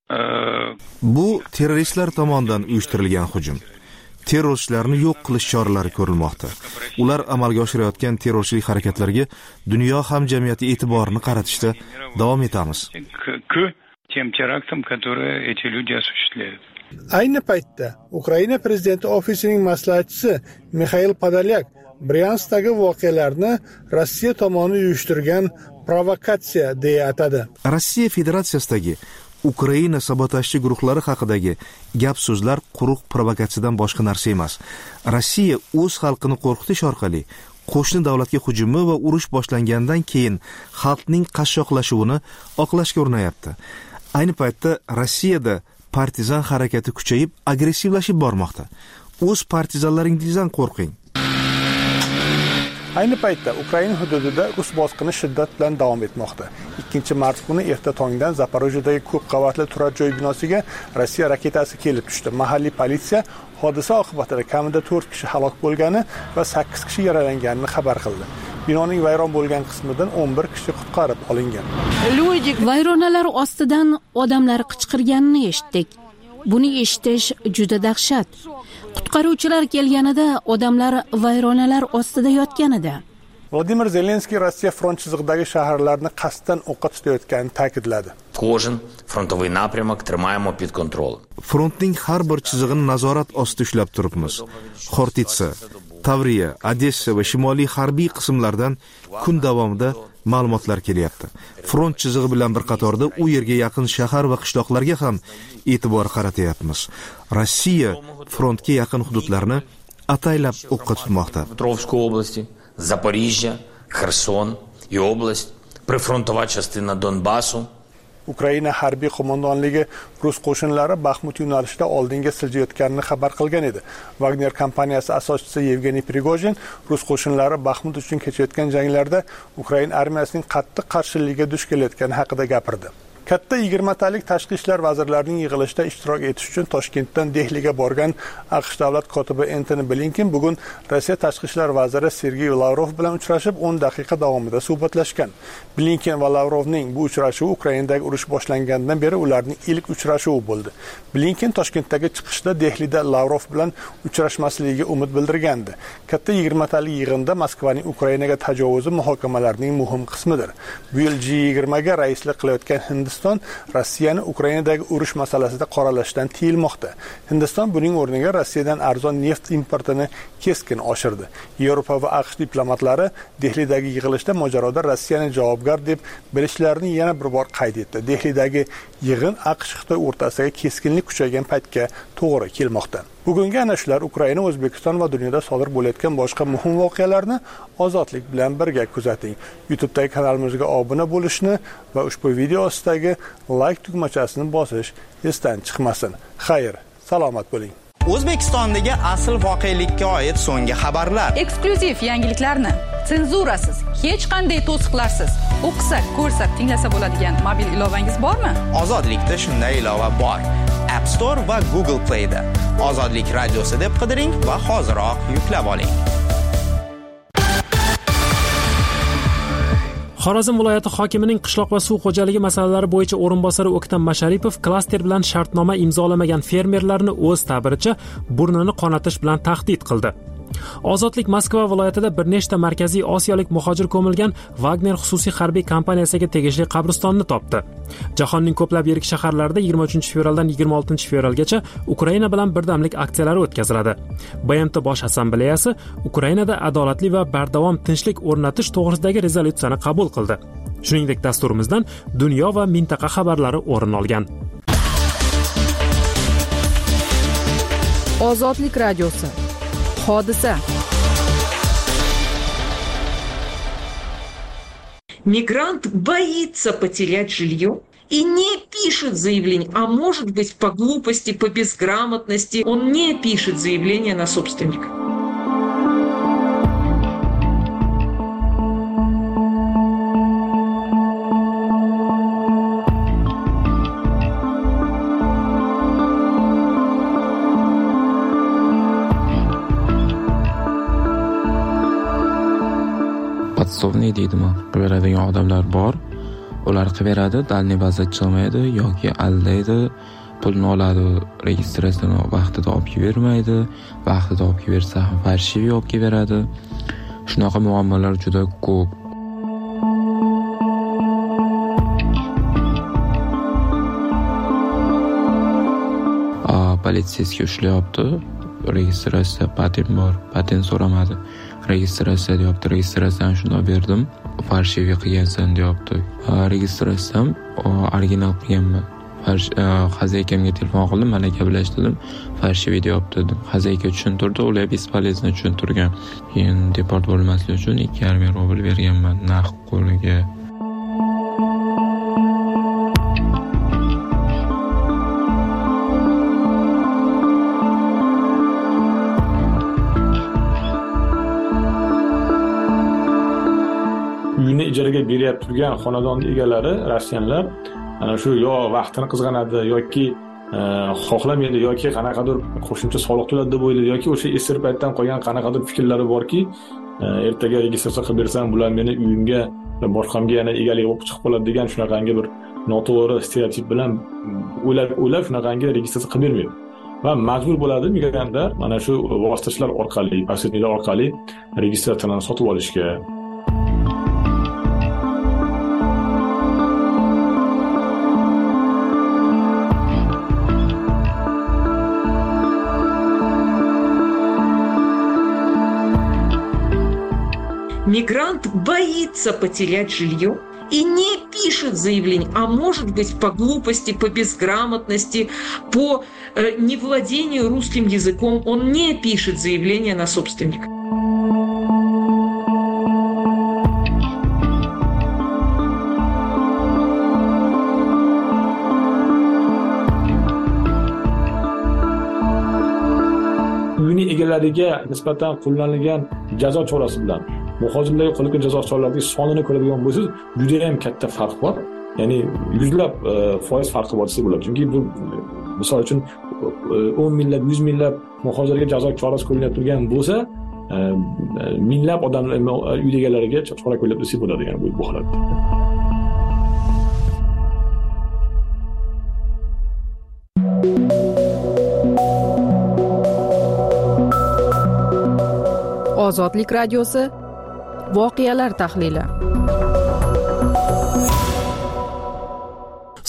Bu terroristlar tomonidan uyushtirilgan hujum. Terrorchilarni yo'q qilish choralari ko'rilmoqda. Ular amalga oshirayotgan terrorchilik harakatlariga dunyo hamjamiyati e'tiborini qaratishda davom etamiz. К тем терактам, которые эти люди осуществляют. Ayni paytda Ukraina prezidenti ofisining maslahatchisi Mixail Podolyak Bryanskdagi voqealarni Rossiya tomoni uyushtirgan provokatsiya deya atadi. Rossiya Federatsiyasidagi Ukraina sabotajchi guruhlari haqidagi gap-so'zlar quruq provokatsiyadan boshqa narsa emas. Rossiya o'z xalqini qo'rqitish orqali qo'shni davlatga hujumi va urush boshlangandan keyin xalqning qashshoqlashuvini oqlashga urinayapti. Ayni paytda Rossiyada partizan harakati kuchayib, agressivlashib bormoqda. O'z partizanlaringizdan qo'rqing. Ayni paytda Ukraina hududida rus bosqini shiddat bilan davom etmoqda. 2 mart kuni erta tongdan Zaporojyedagi ko'p qavatli turar joy binosiga Rossiya raketasi kelib tushdi. Mahalliy politsiya hodisa oqibatida kamida 4 kishi halok bo'lgani va 8 kishi yaralanganini xabar qildi. Binoning vayron bo'lgan qismidan 11 kishi qutqarib olingan. Vayronalar ostidan odamlar qichqirganini eshitdik. Buni eshitish juda dahshat. Qutqaruvchilar kelganida odamlar vayronalar ostida yotgan edi. Vladimir Zelenskiy Rossiya front chizig'idagi shaharlarni qasddan o'qqa tutayotganini ta'kidladi. Кожен фронтовий напрямок тримаємо під контролем. Frontning har bir chizig'ini nazorat ostida ushlab turibmiz. Xortitsa, Tavriya, Odessa va shimoliy harbiy qismlardan kun davomida ma'lumotlar kelyapti. Front chizig'i bilan bir qatorda u yerga yaqin shahar va qishloqlarga ham e'tibor qaratyapmiz. Rossiya frontga yaqin hududlarni ataylab o'qqa tutmoqda. Дніпропетровської області, Запоріжжя, Херсон і область, прифронтова частина Донбасу. Ukraina harbiy qo'mondonligi Rus qo'shinlari Baxmut yo'nalishida oldinga siljayotganini xabar qilgan edi. Wagner kompaniyasi asoschisi Yevgeniy Prigozhin Rus qo'shinlari Baxmut uchun kechayotgan janglarda Ukraina armiyasining qattiq qarshiligiga duch kelayotgani haqida gapirdi. Katta 20 talik tashqi ishlar vazirlarining yig'ilishida ishtirok etish uchun Toshkentdan Dehliga borgan AQSh davlat kotibi Antony Blinken bugun Rossiya tashqi ishlar vaziri Sergey Lavrov bilan uchrashib 10 daqiqa davomida suhbatlashgan. Blinken va Lavrovning bu uchrashuvi Ukrainadagi urush boshlangandan beri ularning ilk uchrashuvi bo'ldi. Blinken Toshkentdagi chiqishda Dehlida Lavrov bilan uchrashmasligiga umid bildirgandi. Katta 20 talik yig'inda Moskvaning Ukrainaga tajovuzi muhokamalarning muhim qismidir. Bu yil G20 ga raislik qilayotgan Hindiston Hindiston Rossiyani Ukrainadagi urush masalasida qoralashdan tiyilmoqda. Hindiston buning o'rniga Rossiyadan arzon neft importini keskin oshirdi. Yevropa va AQSh diplomatlari Dehlidagi yig'ilishda mojaroda Rossiyani javobgar deb bilishlarini yana bir bor qayd etdi. Dehlidagi yig'in AQSh-Xitoy o'rtasidagi keskinlik kuchaygan paytga to'g'ri kelmoqda. Bugungi ana shular Ukraina, O'zbekiston va dunyoda sodir bo'layotgan boshqa muhim voqealarni ozodlik bilan birga kuzating. YouTube'dagi kanalimizga obuna bo'lishni va ushbu video ostidagi like tugmachasini bosish esdan chiqmasin. Xayr, salomat bo'ling. O'zbekistondagi asl voqelikka oid so'nggi xabarlar, eksklyuziv yangiliklarni senzurasiz, hech qanday to'siqlarsiz o'qisa, ko'rsa, tinglasa bo'ladigan mobil ilovangiz bormi? Ozodlikda shunday ilova bor. App Store va Google Play da Ozodlik radiosi deb qidiring va hoziroq yuklab oling. Xorazm viloyati hokimining qishloq va suv xo'jaligi masalalari bo'yicha o'rinbosari O'ktam Masharipov klaster bilan shartnoma imzolamagan fermerlarni o'z ta'biricha burnini qonatish bilan tahdid qildi. Ozodlik Moskva viloyatida bir nechta markaziy osiyolik muhojir ko'milgan Wagner xususiy harbiy kompaniyasiga tegishli qabristonni topdi. Jahonning ko'plab yirik shaharlarida 23-fevraldan 26-fevralgacha Ukraina bilan birdamlik aksiyalari o'tkaziladi. BMT Bosh assambleyasi Ukrainada adolatli va bardavom tinchlik o'rnatish to'g'risidagi rezolyutsiyani qabul qildi. Shuningdek, dasturimizdan dunyo va mintaqa xabarlari o'rin olgan. Ozodlik radiosi. Hodisa. Мигрант боится потерять жилье и не пишет заявление, а может быть по глупости, по безграмотности он не пишет заявление на собственника. Podsobniy deydimi? Beradigan odamlar bor. Ular qilib beradi, dalniy bazda chiqmaydi yoki aldaydi, pulni oladi, registratsiyani vaqtida olib bermaydi, vaqtida olib bersa ham farshiviy olib beradi. Shunaqa muammolar juda ko'p. Politsiyasiga ushlayapti. Registratsiya patent bor, patent so'ramadi. Registratsiya deyapti, registratsiyani shunday berdim, farshiviy qilgansan deyapti. Registratsiyam original qilganman. Xazakamga telefon qildim, mana gaplashdim, farshiviy deyapti dedim. Xazayka tushuntirdi, ular bespolezno tushuntirgan. Keyin deport bo'lmaslik uchun 2,5 rubl berganman naqd qo'liga. Uyini ijaraga berib turgan xonadon egalari rossiyanlar ana shu yo vaqtini qizg'anadi yoki xohlamaydi yoki qanaqadir qo'shimcha soliq to'ladi deb o'ylaydi yoki o'sha esir paytdan qolgan qanaqadir fikrlari borki, ertaga registratsiya qilib bersam bular meni uyimga boshqamga yana egalik bo'lib chiqib qoladi degan shunaqangi bir noto'g'ri stereotip bilan o'ylab shunaqangi registratsiya qilib bermaydi. Va majbur bo'ladi migrantlar mana shu vositachilar orqali, posredniklar orqali registratsiyani sotib olishga. Мигрант боится потерять жилье и не пишет заявление, а может быть по глупости, по безграмотности, по невладению русским языком он не пишет заявление на собственника. Uyini egalariga nisbatan qo'llanilgan jazo chorasi bilan muhojirlarga qo'llangan jazo choralarining sonini ko'radigan bo'lsangiz, juda ham katta farq bor. Ya'ni yuzlab foiz farqi bor desa bo'ladi. Chunki bu misol uchun 10 minglab, 100 minglab muhojirlarga jazo chorasi qo'llanib turgan bo'lsa, minglab odamlar uy egalariga chora qo'llab desa bo'ladi, ya'ni bu holatda. Ozodlik radiosi voqealar tahlili.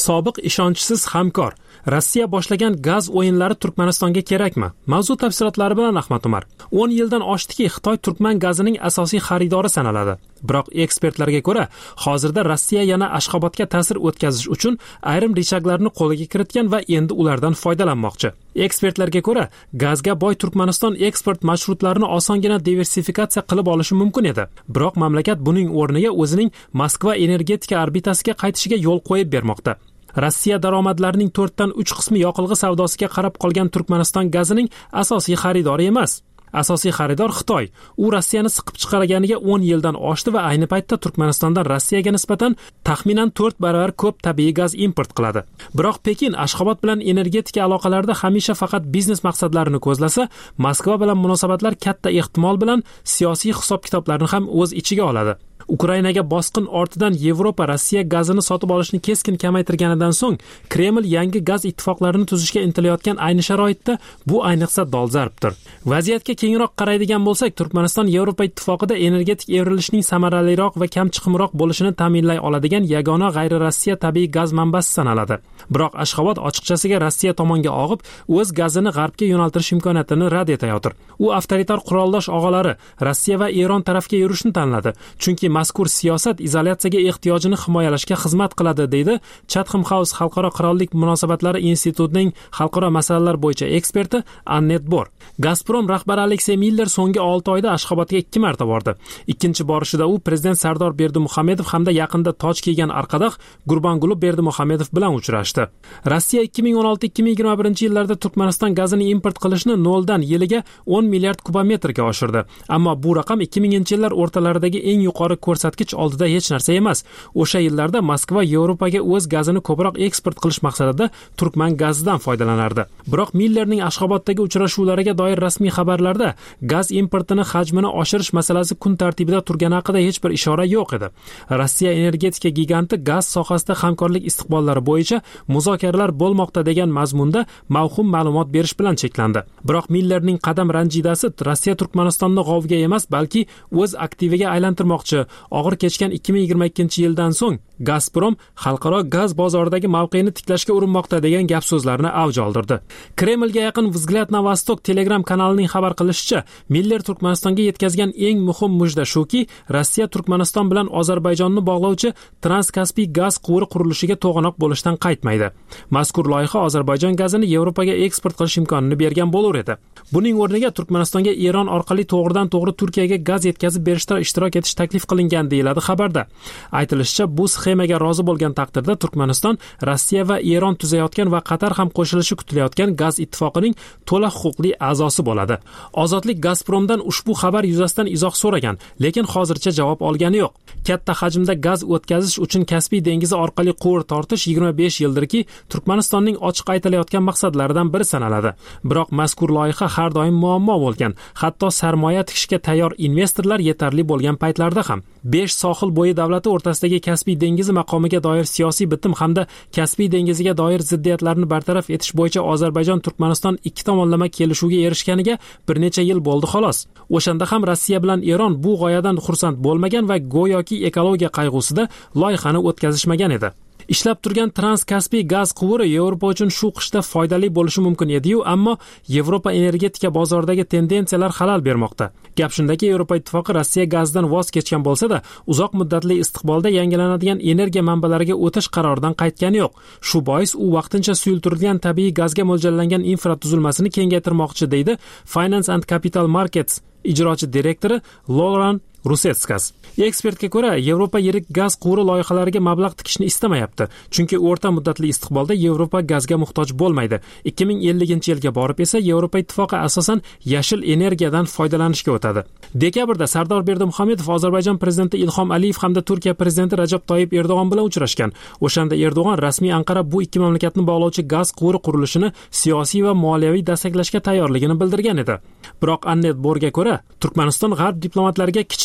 Sobiq ishonchsiz hamkor. Rossiya boshlagan gaz o'yinlari Turkmanistonga kerakmi? Mavzu tafsilotlari bilan Ahmad Umar. 10 yildan oshdiki, Xitoy turkman gazining asosiy xaridori sanaladi. Biroq ekspertlarga ko'ra, hozirda Rossiya yana Ashxobodga ta'sir o'tkazish uchun ayrim rechaglarni qo'lga kiritgan va endi ulardan foydalanmoqchi. Ekspertlarga ko'ra, gazga boy Turkmaniston eksport marshrutlarini osongina diversifikatsiya qilib olishi mumkin edi. Biroq mamlakat buning o'rniga o'zining Moskva energetika orbitasiga qaytishiga yo'l qo'yib bermoqda. Rossiya daromadlarining 4dan 3 qismi yoqilg'i savdosiga qarab qolgan Turkmaniston gazining asosiy xaridori emas. Asosiy xaridor Xitoy. U Rossiyani siqib chiqarganiga 10 yildan oshdi va ayni paytda Turkmanistondan Rossiyaga nisbatan taxminan 4 baravar ko'p tabiiy gaz import qiladi. Biroq Pekin Ashxobod bilan energetika aloqalarida hamisha faqat biznes maqsadlarini ko'zlasa, Moskva bilan munosabatlar katta ehtimol bilan siyosiy hisob-kitoblarni ham o'z ichiga oladi. Ukrainaga bosqin ortidan Yevropa Rossiya gazini sotib olishni keskin kamaytirganidan so'ng Kreml yangi gaz ittifoqlarini tuzishga intilayotgan ayni sharoitda bu ayniqsa dolzarbdir. Vaziyatga kengroq qaraydigan bo'lsak, Turkmaniston Yevropa ittifoqida energetik evrilishning samaraliroq va kam chiqimroq bo'lishini ta'minlay oladigan yagona g'ayri-Rossiya tabiiy gaz manbasi sanaladi. Biroq Ashxobod ochiqchasiga Rossiya tomonga og'ib, o'z gazini g'arbga yo'naltirish imkoniyatini rad etayotir. U avtoritar quroldosh og'alari Rossiya va Eron tarafga yurishni tanladi, chunki mazkur siyosat izolyatsiyaga ehtiyojini himoyalashga xizmat qiladi, deydi Chatham House Xalqaro qirollik munosabatlari institutining xalqaro masalalar bo'yicha eksperti Annet Bor. Gazprom rahbari Aleksey Miller so'nggi 6 oyda Ashxobodga 2 marta bordi. Ikkinchi borishida u prezident Sardor Berdimuhamedov hamda yaqinda toj kiygan arqadoq Gurbanguli Berdimuhamedov bilan uchrashdi. Rossiya 2016-2021 yillarda Turkmaniston gazini import qilishni 0 dan yiliga 10 milliard kubometrga oshirdi. Ammo bu raqam 2000-yillar o'rtalaridagi eng yuqori ko'rsatkich oldida hech narsa emas. O'sha yillarda Moskva Yevropaga o'z gazini ko'proq eksport qilish maqsadida turkman gazidan foydalanardi. Biroq Millerning Ashxoboddagi uchrashuvlariga doir rasmiy xabarlarda gaz importini hajmini oshirish masalasi kun tartibida turgani haqida hech bir ishora yo'q edi. Rossiya energetika giganti gaz sohasida hamkorlik istiqbollari bo'yicha muzokaralar bo'lmoqda degan mazmunda mavhum ma'lumot berish bilan cheklandi. Biroq Millerning qadam ranjidasi Rossiya Turkmanistonni g'ovga emas, balki o'z aktiviga aylantirmoqchi. Og'ir kechgan 2022-yildan so'ng Gazprom xalqaro gaz bozoridagi mavqeini tiklashga urinmoqda degan gap so'zlarni avj oldirdi. Kremlga yaqin Vzglyad na Vostok Telegram kanalining xabar qilishicha, Miller Turkmanistonga yetkazgan eng muhim mujda shuki, Rossiya Turkmaniston bilan Ozarbayjonni bog'lovchi Transkaspiy gaz quvuri qurilishiga to'g'anoq bo'lishdan qaytmaydi. Mazkur loyiha Ozarbayjon gazini Yevropaga eksport qilish imkonini bergan bo'lar edi. Buning o'rniga Turkmanistonga Eron orqali to'g'ridan-to'g'ri Turkiyaga gaz yetkazib berishda ishtirok etish taklif qilingan deyiladi xabarda. Aytilishicha, bu sxemaga rozi bo'lgan taqdirda Turkmaniston Rossiya va Eron tuzayotgan va Qatar ham qo'shilishi kutilayotgan gaz ittifoqining to'la huquqli a'zosi bo'ladi. Ozodlik Gazpromdan ushbu xabar yuzasidan izoh so'ragan, lekin hozircha javob olgani yo'q. Katta hajmda gaz o'tkazish uchun Kaspiy dengizi orqali quvur tortish 25 yildirki Turkmanistonning ochiq aytilayotgan maqsadlaridan biri sanaladi. Biroq mazkur loyiha har doim muammo bo'lgan. Hatto sarmoya tikishga tayyor investorlar yetarli bo'lgan paytlarda ham 5 sohil bo'yi davlati o'rtasidagi Kaspiy dengizi maqomiga doir siyosiy bitim hamda Kaspiy dengiziga doir ziddiyatlarni bartaraf etish bo'yicha Ozarbayjon Turkmaniston ikki tomonlama kelishuvga erishganiga bir necha yil bo'ldi xolos. O'shanda ham Rossiya bilan Eron bu g'oyadan xursand bo'lmagan va go'yoki ekologiya qayg'usida loyihani o'tkazishmagan edi. Ishlab turgan Transkaspiy gaz quvuri Yevropa uchun shu qishda foydali bo'lishi mumkin edi-yu, ammo Yevropa energetika bozoridagi tendensiyalar xalal bermoqda. Gap shundaki, Yevropa ittifoqi Rossiya gazidan voz kechgan bo'lsa-da, uzoq muddatli istiqbolda yangilanadigan energiya manbalariga o'tish qaroridan qaytgani yo'q. Shu bois u vaqtincha suyultirilgan tabiiy gazga mo'ljallangan infratuzilmasini kengaytirmoqchi, deydi Finance and Capital Markets ijrochi direktori Laurent Rusetskas. Ekspertga ko'ra, Yevropa yirik gaz quvuri loyihalariga mablag' tikishni istamayapti, chunki o'rta muddatli istiqbolda Yevropa gazga muhtoj bo'lmaydi. 2050-yilga borib esa Yevropa ittifoqi asosan yashil energiyadan foydalanishga o'tadi. Dekabrda Sardor Berdimuhamedov Ozarbayjon prezidenti Ilhom Aliyev hamda Turkiya prezidenti Rajab Toyyib Erdo'g'on bilan uchrashgan. O'shanda Erdo'g'on rasmiy Anqara bu ikki mamlakatni bog'lovchi gaz quvuri qurilishini siyosiy va moliyaviy desteklashga tayyorligini bildirgan edi. Biroq Annet Borga ko'ra, Turkmaniston g'arb diplomatlariga kichik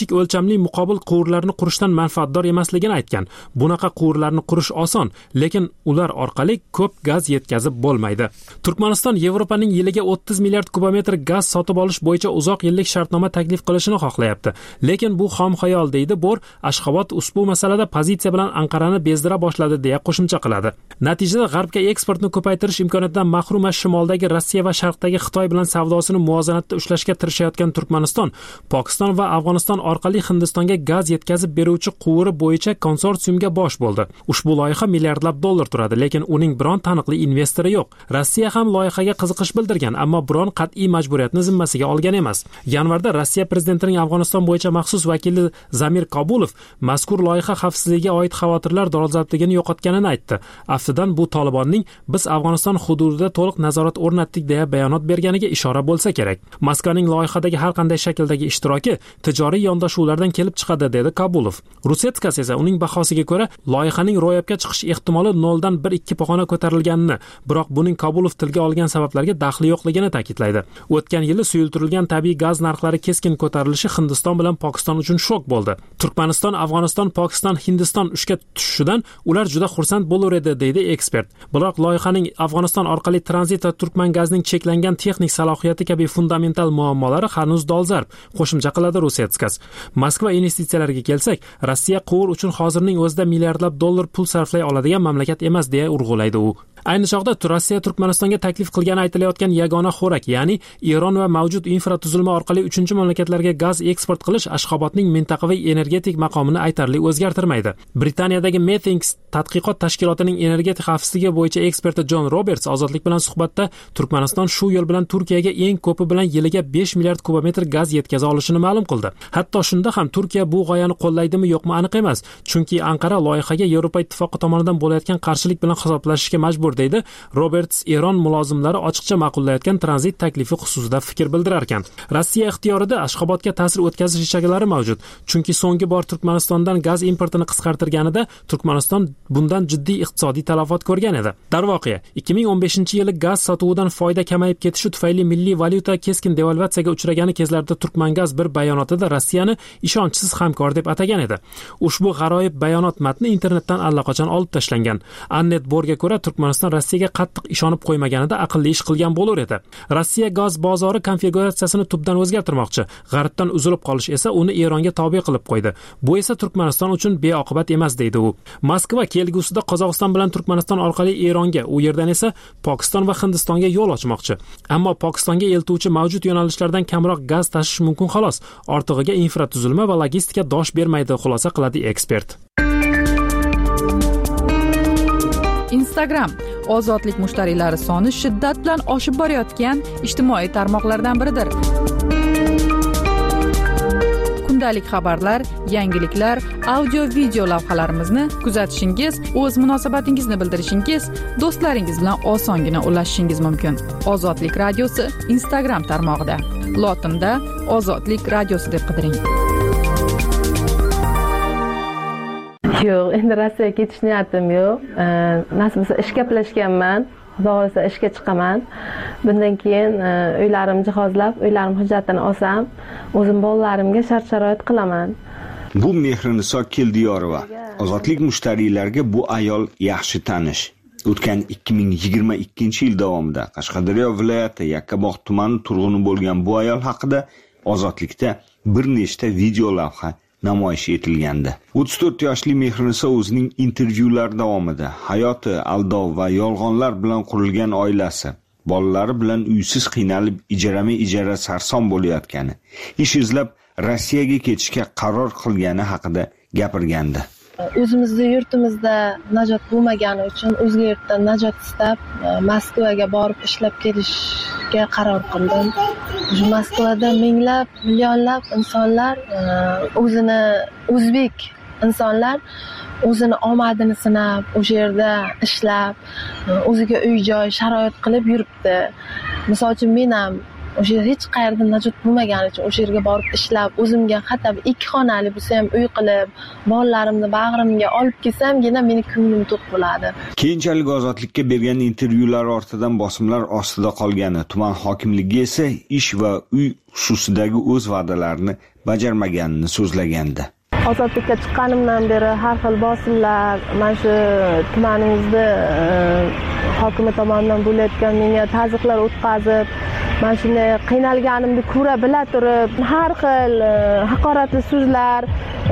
kichik o'lchamli muqobil quvurlarni qurishdan manfaatdor emasligini aytgan. Bunaqa quvurlarni qurish oson, lekin ular orqali ko'p gaz yetkazib bo'lmaydi. Turkmaniston Yevropaning yiliga 30 milliard kubometr gaz sotib olish bo'yicha uzoq yillik shartnoma taklif qilishini xohlayapti. Lekin bu xom xayol, deydi Bor. Ashxobod ushbu masalada pozitsiya bilan Anqarani bezdira boshladi deya qo'shimcha qiladi. Natijada g'arbga eksportni ko'paytirish imkoniyatidan mahrum shimoldagi Rossiya va sharqdagi Xitoy bilan savdosini muvozanatda ushlashga tirishayotgan Turkmaniston, Pokiston va Afg'oniston orqali Hindistonga gaz yetkazib beruvchi quvuri bo'yicha konsorsiumga bosh bo'ldi. Ushbu loyiha milliardlab dollar turadi, lekin uning biron taniqli investori yo'q. Rossiya ham loyihaga qiziqish bildirgan, ammo biron qat'iy majburiyatni zimmasiga olgan emas. Yanvarda Rossiya prezidentining Afg'oniston bo'yicha maxsus vakili Zamir Kabulov mazkur loyiha xavfsizligiga oid xavotirlar dolzarbligini yo'qotganini aytdi. Aftidan bu Tolibonning biz Afg'oniston hududida to'liq nazorat o'rnatdik deya bayonot berganiga ishora bo'lsa kerak. Moskvaning loyihadagi har qanday shakldagi ishtiroki tijoriy yondashuvlardan kelib chiqadi, dedi Kabulov. Rusetskas esa uning bahosiga ko'ra loyihaning ro'yobga chiqish ehtimoli 0 dan 1-2 pog'ona ko'tarilganini, biroq buning Kabulov tilga olgan sabablarga daxli yo'qligini ta'kidlaydi. O'tgan yili suyultirilgan tabiiy gaz narxlari keskin ko'tarilishi Hindiston bilan Pokiston uchun shok bo'ldi. Turkmaniston, Afg'oniston, Pokiston, Hindiston ishga tushishidan ular juda xursand bo'lar edi, deydi ekspert. Biroq loyihaning Afg'oniston orqali tranzit va turkman gazining cheklangan texnik salohiyati kabi fundamental muammolari hanuz dolzarb, qo'shimcha qiladi Rusetskas. Moskva investitsiyalariga kelsak, Rossiya quvur uchun hozirning o'zida milliardlab dollar pul sarflay oladigan mamlakat emas deya urg'ulaydi u. Ayni chog'da Rossiya Turkmanistonga taklif qilgani aytilayotgan yagona xo'rak, ya'ni Eron va mavjud infratuzilma orqali 3-mamlakatlarga gaz eksport qilish Ashxobodning mintaqaviy energetik maqomini aytarli o'zgartirmaydi. Britaniyadagi Methinks tadqiqot tashkilotining energetik xavfsizligi bo'yicha eksperti John Roberts ozodlik bilan suhbatda Turkmaniston shu yo'l bilan Turkiyaga eng ko'pi bilan yiliga 5 milliard kubometr gaz yetkaza olishini ma'lum qildi. Hatto shunda ham Turkiya bu g'oyani qo'llaydimi yo'qmi aniq emas, chunki Anqara loyihaga Yevropa ittifoqi tomonidan bo'layotgan qarshilik bilan hisoblashishga majbur, deydi Roberts. Eron mulozimlari ochiqcha ma'qullayotgan tranzit taklifi xususida fikr bildirar ekan. Rossiya ixtiyorida Ashxobodga ta'sir o'tkazish ishaklari mavjud, chunki so'nggi bor Turkmanistondan gaz importini qisqartirganida Turkmaniston bundan jiddiy iqtisodiy talafot ko'rgan edi. Darvoqe, 2015-yili gaz sotuvidan foyda kamayib ketishi tufayli milliy valyuta keskin devalvatsiyaga uchragani kezlarda Turkmangaz bir bayonotida Rossiyani ishonchsiz hamkor deb atagan edi. Ushbu g'aroyib bayonot matni internetdan allaqachon olib tashlangan. Annet Borga ko'ra, Turkmaniston Rossiyaga qattiq ishonib qo'ymaganida aqlli ish qilgan bo'lar edi. Rossiya gaz bozori konfiguratsiyasini tubdan o'zgartirmoqchi. G'arbdan uzilib qolish esa uni Eronga tobe qilib qo'ydi. Bu esa Turkmaniston uchun beoqibat emas, deydi u. Moskva kelgusida Qozog'iston bilan Turkmaniston orqali Eronga, u yerdan esa Pokiston va Hindistonga yo'l ochmoqchi. Ammo Pokistonga eltuvchi mavjud yo'nalishlardan kamroq gaz tashish mumkin xolos. Ortig'iga infratuzilma va logistika dosh bermaydi, xulosa qiladi ekspert. Instagram ozodlik mushtariylari soni shiddat bilan oshib borayotgan ijtimoiy tarmoqlardan biridir. Kundalik xabarlar, yangiliklar, audio video lavhalarimizni kuzatishingiz, o'z munosabatingizni bildirishingiz, do'stlaringiz bilan osongina ulashishingiz mumkin. Ozodlik radiosi Instagram tarmog'ida. Lotinda Ozodlik radiosi deb qidiring. Yo'q, endi Rossiyaga ketish niyatim yo'q. Nasib bo'lsa ish gaplashganman. Xudo xohlasa ishga chiqaman. Bundan keyin uylarimni jihozlab, uylarim hujjatini olsam, o'zim bolalarimga shart-sharoit qilaman. Bu Mehriniso Keldiyorova. Ozodlik mushtariylarga bu ayol yaxshi tanish. O'tgan 2022-yil davomida Qashqadaryo viloyati Yakkabog' tumani turg'uni bo'lgan bu ayol haqida Ozodlikda bir nechta video lavha namoyish etilgandi. 34 yoshli Mehriniso o'zining intervyular davomida hayoti aldov va yolg'onlar bilan qurilgan oilasi, bolalari bilan uysiz qiynalib ijara sarson bo'layotgani, ish izlab Rossiyaga ketishga qaror qilgani haqida gapirgandi. O'zimizning yurtimizda najot bo'lmagani uchun o'zga yurtdan najot istab Moskvaga borib ishlab kelishga qaror qildim. Moskvada minglab, millionlab insonlar, o'zini o'zbek insonlar o'zini omadini sinab, o'sha yerda ishlab, o'ziga uy-joy sharoit qilib yuribdi. Misol uchun men ham o'sha hech qayerda najot bo'lmagani uchun o'sha yerga borib ishlab, o'zimga hatto 2 xonali bo'lsa ham uy qilib, bolalarimni bag'rimga olib kelsamgina meni ko'nglim to'q bo'ladi. Keyinchalik Ozodlikka bergan intervyular ortidan bosimlar ostida qolgani, tuman hokimligi esa ish va uy xususidagi o'z va'dalarini bajarmaganini so'zlagandi. Ozodlikka chiqqanimdan beri har xil bosimlar, mana shu tumanimizda hokimiyat tomonidan bo'layotgan menga tazyiqlar o'tkazib, mana shunday qiynalganimni ko'ra bila turib, har xil haqoratli so'zlar,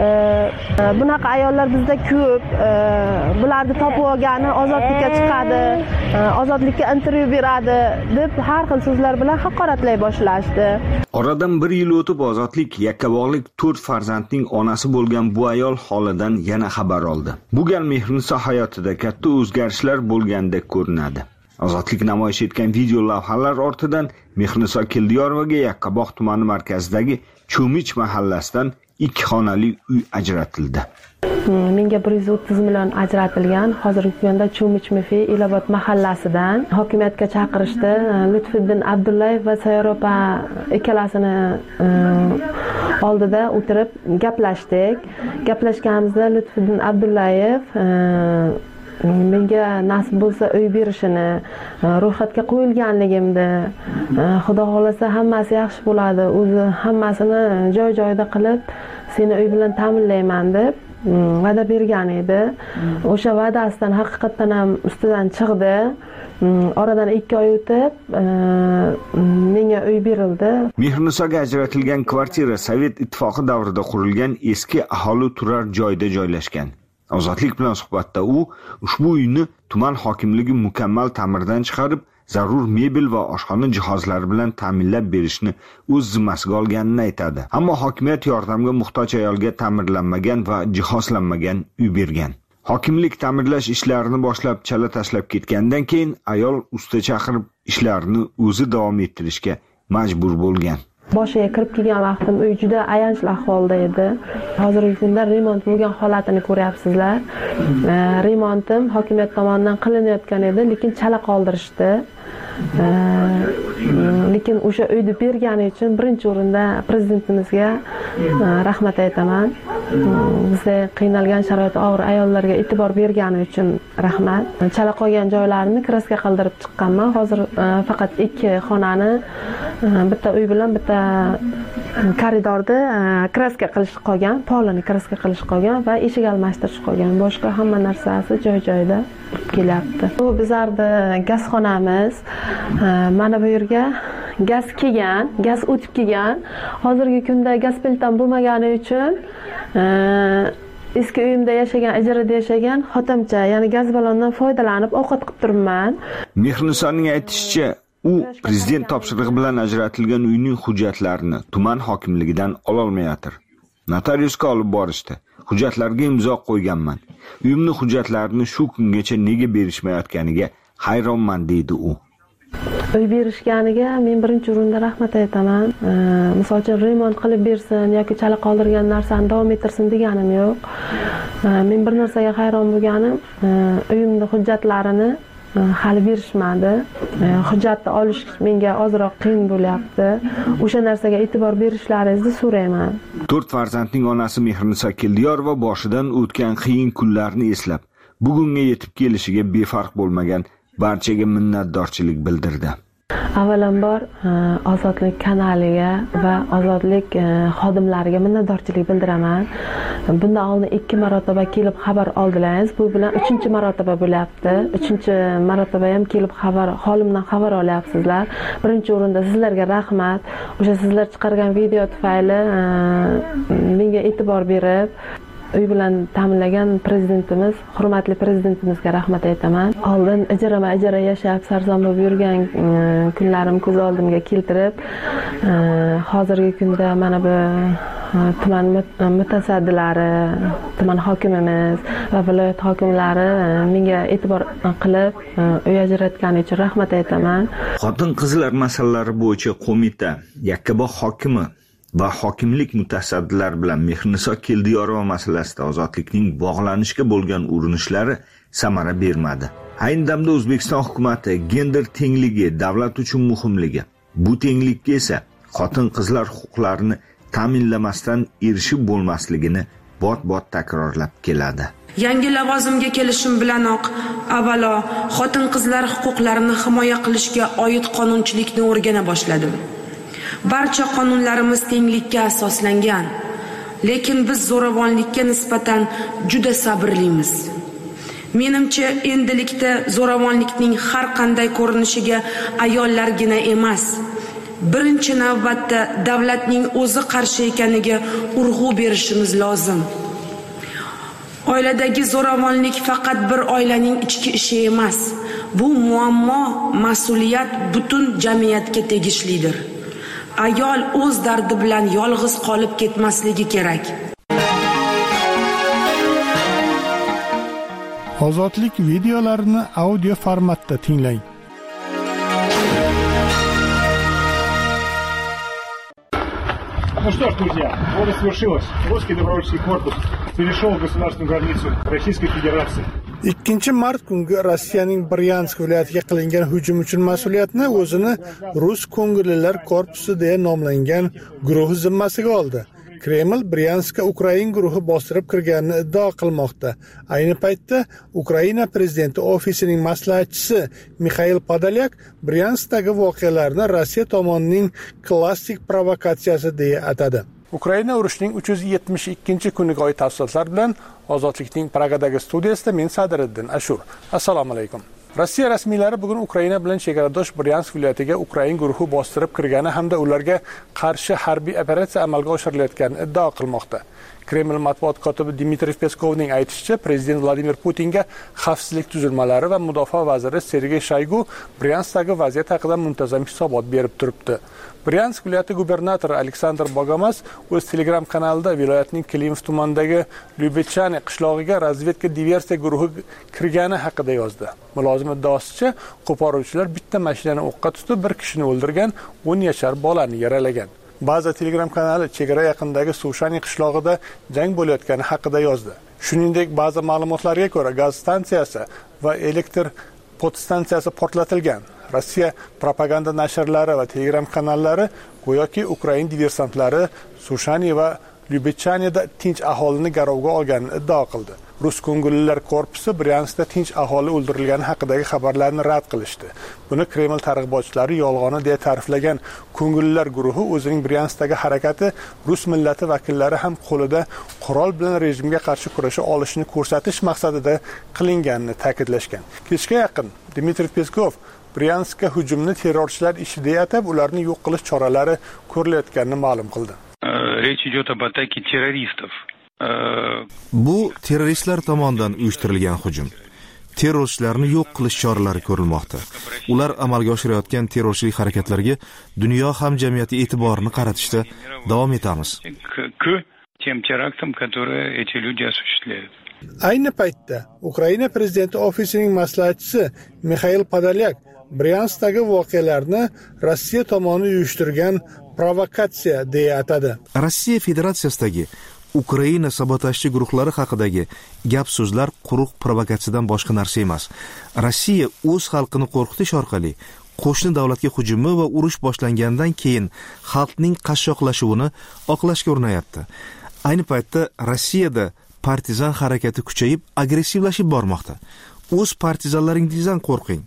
bunaqa ayollar bizda ko'p, bularni topib olgani ozodlikka chiqadi, ozodlikka intervyu beradi deb har xil so'zlar bilan haqoratlay boshlashdi. Oradan 1 yil o'tib Ozodlik Yakkabog'lik 4 farzandning onasi bo'lgan bu ayol holidan yana xabar oldi. Bu gal Mehriniso hayotida katta o'zgarishlar bo'lgandek ko'rinadi. Ozodlik namoyish etgan video lavhalar ortidan Mehriniso Keldiyorovaga Yakkabog' tumani markazidagi Cho'mich mahallasidan 2 xonali uy ajratildi. Menga 130 million ajratilgan. Hozirgi kunda Cho'mich Mefi Elobod mahallasidan hokimiyatga chaqirishdi. Lutfiddin Abdullayev va Sayyopa ikkalasini oldida o'tirib gaplashdik. Gaplashganimizda Lutfiddin Abdullayev menga nasib bo'lsa uy berishini, ro'yxatga qo'yilganligimni, Xudo xolasa hammasi yaxshi bo'ladi, o'zi hammasini joy-joyida qilib, seni uy bilan ta'minlayman deb va'da bergan edi. O'sha va'dasidan haqiqatan ham ustidan chiqdi. Oradan 2 oy o'tib, menga uy berildi. Mehrinisoga ajratilgan kvartira Sovet ittifoqi davrida qurilgan eski aholi turar joyda joylashgan. Ozodlik bilan suhbatda u ushbu uyni tuman hokimligi mukammal ta'mirdan chiqarib, zarur mebel va oshxona jihozlari bilan ta'minlab berishni o'z zimmasiga olganini aytadi. Ammo hokimiyat yordamga muhtoj ayolga ta'mirlanmagan va jihozlanmagan uy bergan. Hokimlik ta'mirlash ishlarini boshlab chala tashlab ketgandan keyin ayol usta chaqirib ishlarini o'zi davom ettirishga majbur bo'lgan. Boshiga kirib kelgan vaqtim uy juda ayanchli ahvolda edi. Hozirgi kunda remont bo'lgan holatini ko'ryapsizlar. Remontim hokimiyat tomonidan qilinayotgan edi, lekin chala qoldirishdi. Lekin o'sha uyni bergani uchun birinchi o'rinda prezidentimizga rahmat aytaman. Bizda qiynalgan sharoiti og'ir ayollarga e'tibor bergani uchun rahmat. Chala qolgan joylarini kraska qildirib chiqqanman. Hozir faqat 2 xonani, bitta uy bilan bitta koridorda kraska qilish qolgan, polini kraska qilish qolgan va eshik almashtirish qolgan. Boshqa hamma narsasi joy-joyida kelyapti. Bu bizarda gazxonamiz. Mana bu yerga gaz kelgan, gaz o'tib kelgan. Hozirgi kunda gaz plittam bo'lmagani uchun eski uyimda yashagan, ijarada yashagan xotimcha, ya'ni gaz ballondan foydalanib ovqat qilib turibman. Mehrinisoning aytishicha, u prezident topshirig'i bilan ajratilgan uyning hujjatlarini tuman hokimligidan ola olmayotir. Notariusga olib borishdi. Hujjatlarga imzo qo'yganman. Uyimning hujjatlarini shu kungacha nega berishmayotganiga hayronman deydi u. Uy berishganiga men birinchi o'rinda rahmat aytaman. Misol uchun remont qilib bersin yoki chala qoldirgan narsani davom ettirsin deganim yo'q. Men bir narsaga hayron bo'lganim, uyimning hujjatlarini hali berishmadi. Hujjatni olish menga ozroq qiyin bo'lyapti. O'sha narsaga e'tibor berishlaringizni so'rayman. 4 farzandning onasi Mehriniso Keldiyorova boshidan o'tgan qiyin kunlarni eslab, bugunga yetib kelishiga befarq bo'lmagan barchaga minnatdorchilik bildirdi. Avvalambor Ozodlik kanaliga va Ozodlik xodimlariga minnatdorchilik bildiraman. Bundan oldin 2 marotaba kelib xabar oldilaringiz. Bu bilan 3-marotaba bo'lyapti. 3-marotaba ham kelib holimdan xabar olyapsizlar. Birinchi o'rinda sizlarga rahmat. O'sha sizlar chiqargan video tufayli menga e'tibor berib uy bilan ta'minlagan prezidentimiz, hurmatli prezidentimizga rahmat aytaman. Oldin ijara yashab sarzon bo'lib yurgan kunlarim ko'z oldimga keltirib, hozirgi kunda mana bu tuman mutasaddilari, tuman hokimimiz va viloyat hokimlari menga e'tibor qilib uy ajratgani uchun rahmat aytaman. Xotin-qizlar masalalari bo'yicha qo'mita Yakkabog' hokimi va hokimlik mutasaddilari bilan Mehriniso Keldiyorova masalasida Ozodlikning bog'lanishga bo'lgan urinishlari samara bermadi. Ayni damda O'zbekiston hukumatı gender tengligi davlat uchun muhimligi, Bu tenglikka esa xotin-qizlar huquqlarini ta'minlamasdan erishib bo'lmasligini bot-bot takrorlab keladi. Yangi lavozimga kelishim bilanoq avvalo xotin-qizlar huquqlarini himoya qilishga oid qonunchilikni o'rgana boshladim. Barcha qonunlarimiz tenglikka asoslangan, lekin biz zo'ravonlikka nisbatan juda sabrlimiz. Menimcha, endilikda zo'ravonlikning har qanday ko'rinishiga ayollargina emas, birinchi navbatda davlatning o'zi qarshi ekaniga urg'u berishimiz lozim. Oiladagi zo'ravonlik faqat bir oilaning ichki ishi emas. Bu muammo, mas'uliyat butun jamiyatga tegishlidir. Ayol o'z dardi bilan yolg'iz qolib ketmasligi kerak. Ozodlik videolarini audio formatda tinglang. Ну что ж, друзья, вот и свершилось. Русский добровольческий корпус перешел государственную границу Российской Федерации. 2 mart kungi Rossiyaning Bryansk viloyatiga qilingan hujum uchun mas'uliyatni o'zini Rus ko'ngillilar korpusi deya nomlangan guruh zimmasiga oldi. Kreml Bryanskka Ukrain guruhi bostirib kirganini iddao qilmoqda. Ayni paytda Ukraina prezidenti ofisining maslahatchisi Mixail Podolyak Bryanskdagi voqealarni Rossiya tomonining klassik provokatsiyasi deya atadi. Ukraina urushining 372-kuniga oid tafsilotlar bilan Ozodlikning Pragadagi studiyasida men Sadiriddin Ashur. Assalomu alaykum. Rossiya rasmiylari bugun Ukraina bilan chegaradosh Bryansk viloyatiga Ukrain guruhi bostirib kirgani hamda ularga qarshi harbiy operatsiya amalga oshirilayotganini iddao qilmoqda. Kreml matbuot kotibi Dmitriy Peskovning aytishicha, prezident Vladimir Putinga xavfsizlik tuzilmalari va mudofaa vaziri Sergey Shoygu Bryanskdagi vaziyat haqida muntazam hisobot berib turibdi. Bryansk viloyati gubernatori Aleksandr Bogomas o'z Telegram kanalida viloyatning Klimov tumanidagi Lyubechane qishlog'iga razvedka diversiya guruhi kirgani haqida yozdi. Mulozim iddaosicha, qo'poruvchilar bitta mashinani o'qqa tutib, bir kishini o'ldirgan, 10 yashar bolani yaralagan. Ba'zi Telegram kanali chegara yaqinidagi Sushani qishlog'ida jang bo'layotgani haqida yozdi. Shuningdek, ba'zi ma'lumotlarga ko'ra gaz stansiyasi va elektr podstansiyasi portlatilgan. Rossiya propaganda nashrlari va Telegram kanallari go'yoki Ukrain diversantlari Sushani va Lyubechaneda tinch aholini garovga olganini iddao qildi. Rus ko'ngillilar korpusi Bryanskda tinch aholi o'ldirilgani haqidagi xabarlarni rad qilishdi. Buni Kreml targ'ibotchilari yolg'oni deya ta'riflagan ko'ngillilar guruhi o'zining Bryanskdagi harakati Rus millati vakillari ham qo'lida qurol bilan rejimga qarshi kurasha olishini ko'rsatish maqsadida qilinganini ta'kidlashgan. Kechga yaqin Dmitriy Peskov Bryanskka hujumni terrorchilar ishi deya atab, ularni yo'q qilish choralari ko'rilayotganini ma'lum qildi. Rечь идет об атаке террористов. Bu terroristlar tomonidan uyushtirilgan hujum. Terrorchilarni yo'q qilish choralari ko'rilmoqda. Ular amalga oshirayotgan terrorchilik harakatlariga dunyo hamjamiyati e'tiborini qaratishda davom etamiz. К тем терактам, которые эти люди осуществляют. Ayni paytda Ukraina prezidenti ofisining maslahatchisi Mixail Podolyak Bryanskdagi voqealarni Rossiya tomoni uyushtirgan provokatsiya deya atadi. Rossiya Federatsiyasidagi Ukraina sabotajchi guruhlari haqidagi gap-so'zlar quruq provokatsiyadan boshqa narsa emas. Rossiya o'z xalqini qo'rqitish orqali qo'shni davlatga hujumi va urush boshlangandan keyin xalqning qashshoqlashuvini oqlashga urinayapti. Ayni paytda Rossiyada partizan harakati kuchayib, agressivlashib bormoqda. O'z partizanlaringizdan qo'rqing.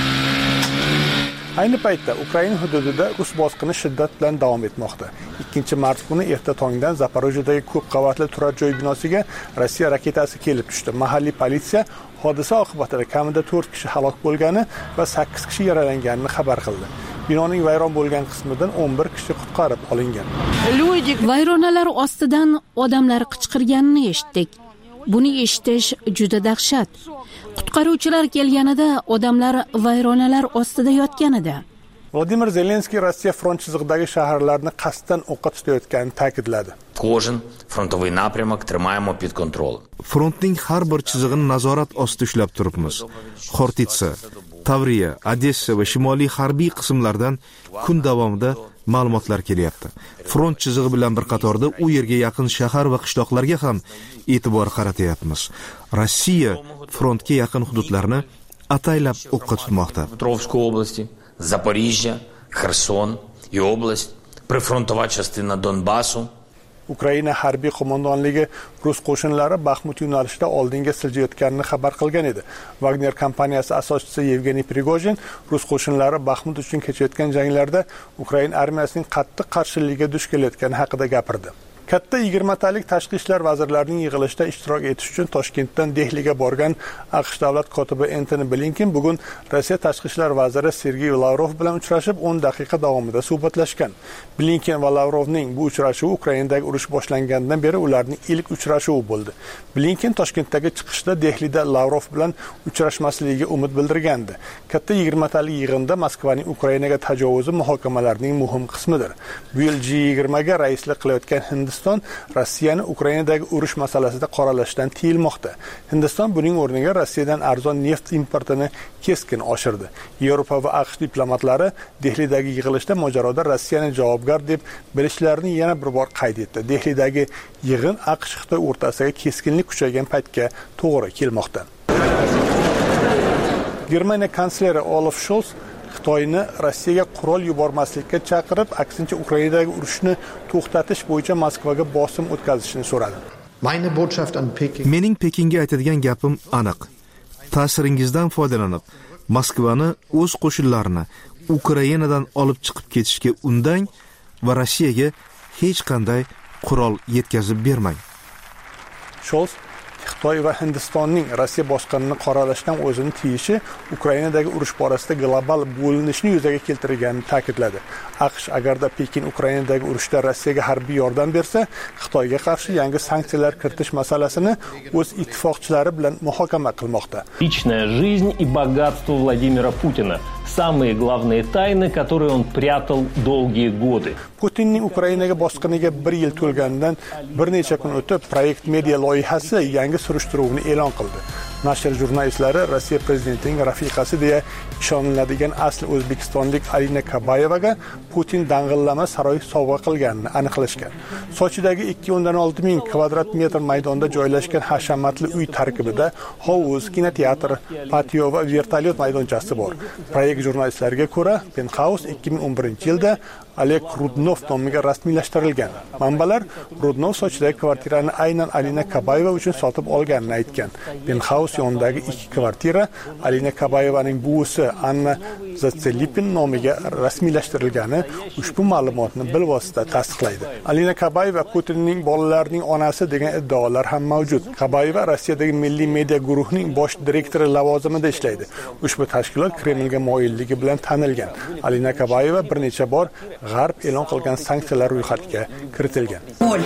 Ayni paytda Ukraina hududida Rus bosqini shiddat bilan davom etmoqda. 2 mart kuni erta tongdan Zaporojyedagi ko'p qavatli turar joy binosiga Rossiya raketasi kelib tushdi. Mahalliy politsiya hodisa oqibatida kamida 4 kishi halok bo'lgani va 8 kishi yaralanganini xabar qildi. Binoning vayron bo'lgan qismidan 11 kishi qutqarib olingan. Vayronalar ostidan odamlar qichqirganini eshitdik. Buni eshitish juda dahshat. Qutqaruvchilar kelganida odamlar vayronalar ostida yotgan edi. Vladimir Zelenskiy Rossiya front chizig'idagi shaharlarni qasddan o'qqa tutayotganini ta'kidladi. Кожен фронтовий напрямок тримаємо під контролем. Frontning har bir chizig'ini nazorat ostida ushlab turibmiz. Xortitsa, Tavriya, Odessa va shimoliy harbiy qismlardan kun davomida ma'lumotlar kelyapti. Front chizig'i bilan bir qatorda u yerga yaqin shahar va qishloqlarga ham e'tibor qaratyapmiz. Rossiya frontga yaqin hududlarni ataylab o'qqa tutmoqda. Dnipropetrovsk oblasti, Zaporizhya, Херсон і область, прифронтова частина Донбасу. Ukraina harbiy qo'mondonligi rus qo'shinlari Baxmut yo'nalishida oldinga siljayotganini xabar qilgan edi. Wagner kompaniyasi asoschisi Yevgeniy Prigojin rus qo'shinlari Baxmut uchun kechayotgan janglarda Ukraina armiyasining qattiq qarshiligiga duch kelayotgani haqida gapirdi. Katta 20 talik tashqi ishlar vazirlarining yig'ilishida ishtirok etish uchun Toshkentdan Dehliga borgan AQSh davlat kotibi Antony Blinken bugun Rossiya tashqi ishlar vaziri Sergey Lavrov bilan uchrashib 10 daqiqa davomida suhbatlashgan. Blinken va Lavrovning bu uchrashuvi Ukrainadagi urush boshlangandan beri ularning ilk uchrashuvi bo'ldi. Blinken Toshkentdagi chiqishda Dehlida Lavrov bilan uchrashmasligiga umid bildirgandi. Katta 20 talik yig'inda Moskvaning Ukrainaga tajovuzi muhokamalarining muhim qismidir. Bu yil G20 ga raislik qilayotgan Hindiston Rossiyani Ukrainadagi urush masalasida qoralashdan tiyilmoqda. Hindiston buning o'rniga Rossiyadan arzon neft importini keskin oshirdi. Yevropa va AQSh diplomatlari Dehlidagi yig'ilishda mojaroda Rossiyani javobgar deb bilishlarini yana bir bor qayd etdi. Dehlidagi yig'in AQSh-Xitoy o'rtasidagi keskinlik kuchaygan paytga to'g'ri kelmoqda. Germaniya kansleri Olaf Scholz Xitoyni Rossiyaga qurol yubormaslikka chaqirib, aksincha Ukrainadagi urushni to'xtatish bo'yicha Moskvaga bosim o'tkazishni so'radi. Mening Pekinga aytadigan gapim aniq. Ta'siringizdan foydalanib, Moskvani o'z qo'shinlarini Ukrainadan olib chiqib ketishga undang va Rossiyaga hech qanday qurol yetkazib bermang. Scholz Xitoy va Hindistonning Rossiya boshqonini qoralashdan o'zini tiyishi Ukrainadagi urush borasida global bo'linishni yuzaga keltirganini ta'kidladi. AQSh agarda Pekin Ukrainadagi urushda Rossiyaga harbiy yordam bersa, Xitoyga qarshi yangi sanksiyalar kiritish masalasini o'z ittifoqchilari bilan muhokama qilmoqda. Личная жизнь и богатство Владимира Путина. Самые главные тайны, которые он прятал долгие годы. Putinning Ukrainaga bosqiniga 1 yil to'lganidan bir necha kun o'tib, Proyekt Media loyihasi yangi surishtiruvni e'lon qildi. Nashr jurnalistlari Rossiya prezidentining rafiqasi deya ishoniladigan asli o'zbekistonlik Alina Kabayevaga Putin dang'illama saroy sovg'a qilganini aniqlashgan. Sochidagi 2.6 ming kvadrat metr maydonda joylashgan hashamatli uy tarkibida hovuz, kinoteatr, patio va vertolyot maydonchasi bor. Proyekt jurnalistlariga ko'ra, Penthouse 2011-yilda Oleg Rudnov nomiga rasmiylashtirilgan. Manbalar Rudnov Sochidagi kvartirani aynan Alina Kabayeva uchun sotib olganini aytgan. Penthouse yonidagi 2 kvartira Alina Kabayevaning buvisi Anna Zatselipin nomiga rasmiylashtirilgani ushbu ma'lumotni bilvosita tasdiqlaydi. Alina Kabayeva Putinning bolalarining onasi degan iddaolar ham mavjud. Kabayeva Rossiyadagi Milliy media guruhining bosh direktori lavozimida ishlaydi. Ushbu tashkilot Kremlga moyilligi bilan tanilgan. Alina Kabayeva bir necha bor G'arb e'lon qilgan sanksiyalar ro'yxatiga kiritilgan.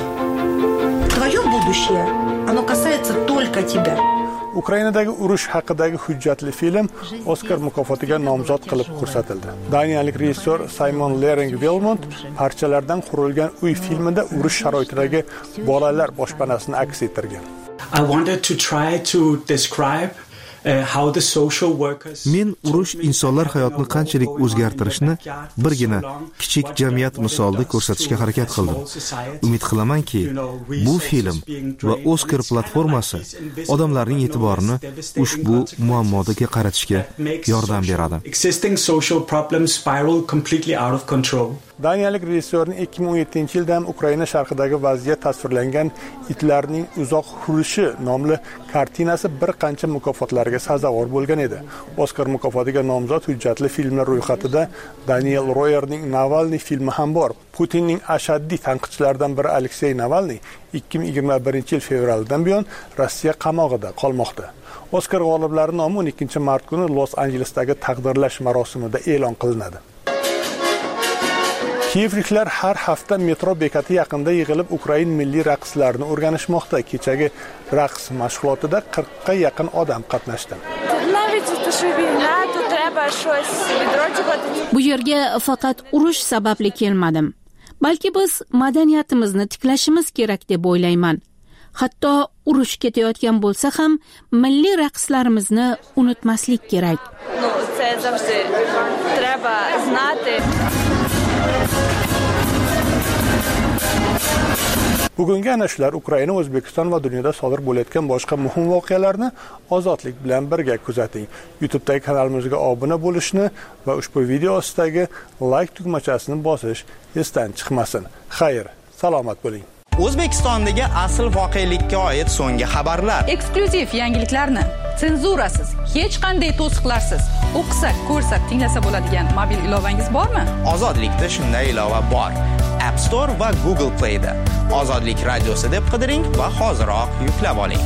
Твое будущее, оно касается только тебя. Ukrainadagi urush haqidagi hujjatli film Oskar mukofotiga nomzod qilib ko'rsatildi. Daniyalik rejissyor Simon Lering-Wilmot parchalardan qurilgan uy filmida urush sharoitidagi bolalar boshpanasini aks ettirgan. I wanted to try to describe Men urush insonlar hayotini qanchalik o'zgartirishni birgina kichik jamiyat misolida ko'rsatishga harakat qildim. Umid qilamanki, bu film va Oscar platformasi odamlarning e'tiborini ushbu muammoga qaratishga yordam beradi. Daniyalik rejissyorning 2017-yilda Ukraina sharqidagi vaziyat tasvirlangan Itlarning uzoq hurishi nomli kartinasi bir qancha mukofotlarga sazovor bo'lgan edi. Oskar mukofotiga nomzod hujjatli filmlar ro'yxatida Daniel Royerning Navalniy filmi ham bor. Putinning ashaddiy tanqidchilaridan biri Aleksey Navalniy 2021-yil fevraldan buyon Rossiya qamog'ida qolmoqda. Oskar g'oliblari nomi 12-mart kuni Los-Anjelesdagi taqdirlash marosimida e'lon qilinadi. Kiyevliklar har hafta metro bekati yaqinida yig'ilib Ukrain milliy raqslarini o'rganishmoqda. Kechagi raqs mashg'ulotida 40 ga yaqin odam qatnashdi. Bu yerga faqat urush sababli kelmadim. Balki biz madaniyatimizni tiklashimiz kerak deb o'ylayman. Hatto urush ketayotgan bo'lsa ham milliy raqslarimizni unutmaslik kerak. Це завжди треба знати. bugungi ana shular Ukraina, O'zbekiston va dunyoda sodir bo'layotgan boshqa muhim voqealarni Ozodlik bilan birga kuzating. YouTube'dagi kanalimizga obuna bo'lishni va ushbu video ostidagi like tugmachasini bosish esdan chiqmasin. Xayr, salomat bo'ling. O'zbekistondagi asl voqelikka oid so'nggi xabarlar. Eksklyuziv yangiliklarni senzurasiz, hech qanday to'siqlarsiz o'qisak, ko'rsak, tinglasa bo'ladigan mobil ilovangiz bormi? Ozodlikda shunday ilova bor. App Store va Google Play'da Ozodlik radiosi deb qidiring va hoziroq yuklab oling.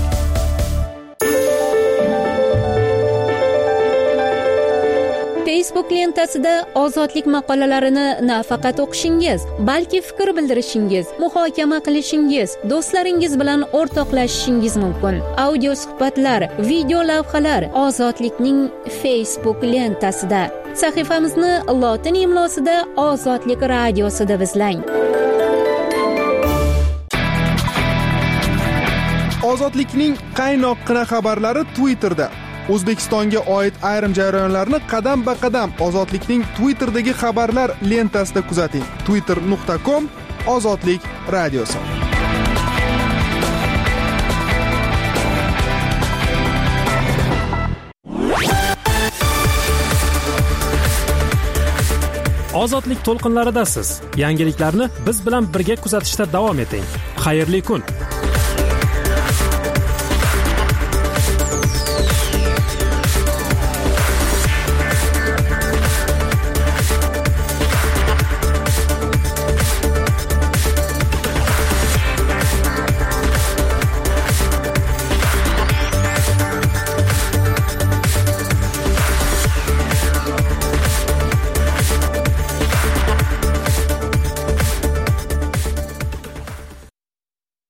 Facebook lentasida Ozodlik maqolalarini nafaqat o'qishingiz, balki fikr bildirishingiz, muhokama qilishingiz, do'stlaringiz bilan o'rtoqlashishingiz mumkin. Audio suhbatlar, video lavhalar Ozodlikning Facebook lentasida. Sahifamizni lotin imlosida Ozodlik radiosi deb izlang. Ozodlikning qaynoqqina xabarlari Twitterda. O'zbekistonga oid ayrim jarayonlarni qadam-ba-qadam Ozodlikning Twitter'dagi xabarlar lentasida kuzating. twitter.com Ozodlik radiosi. Ozodlik to'lqinlaridasiz. Yangiliklarni biz bilan birga kuzatishda davom eting. Xayrli kun.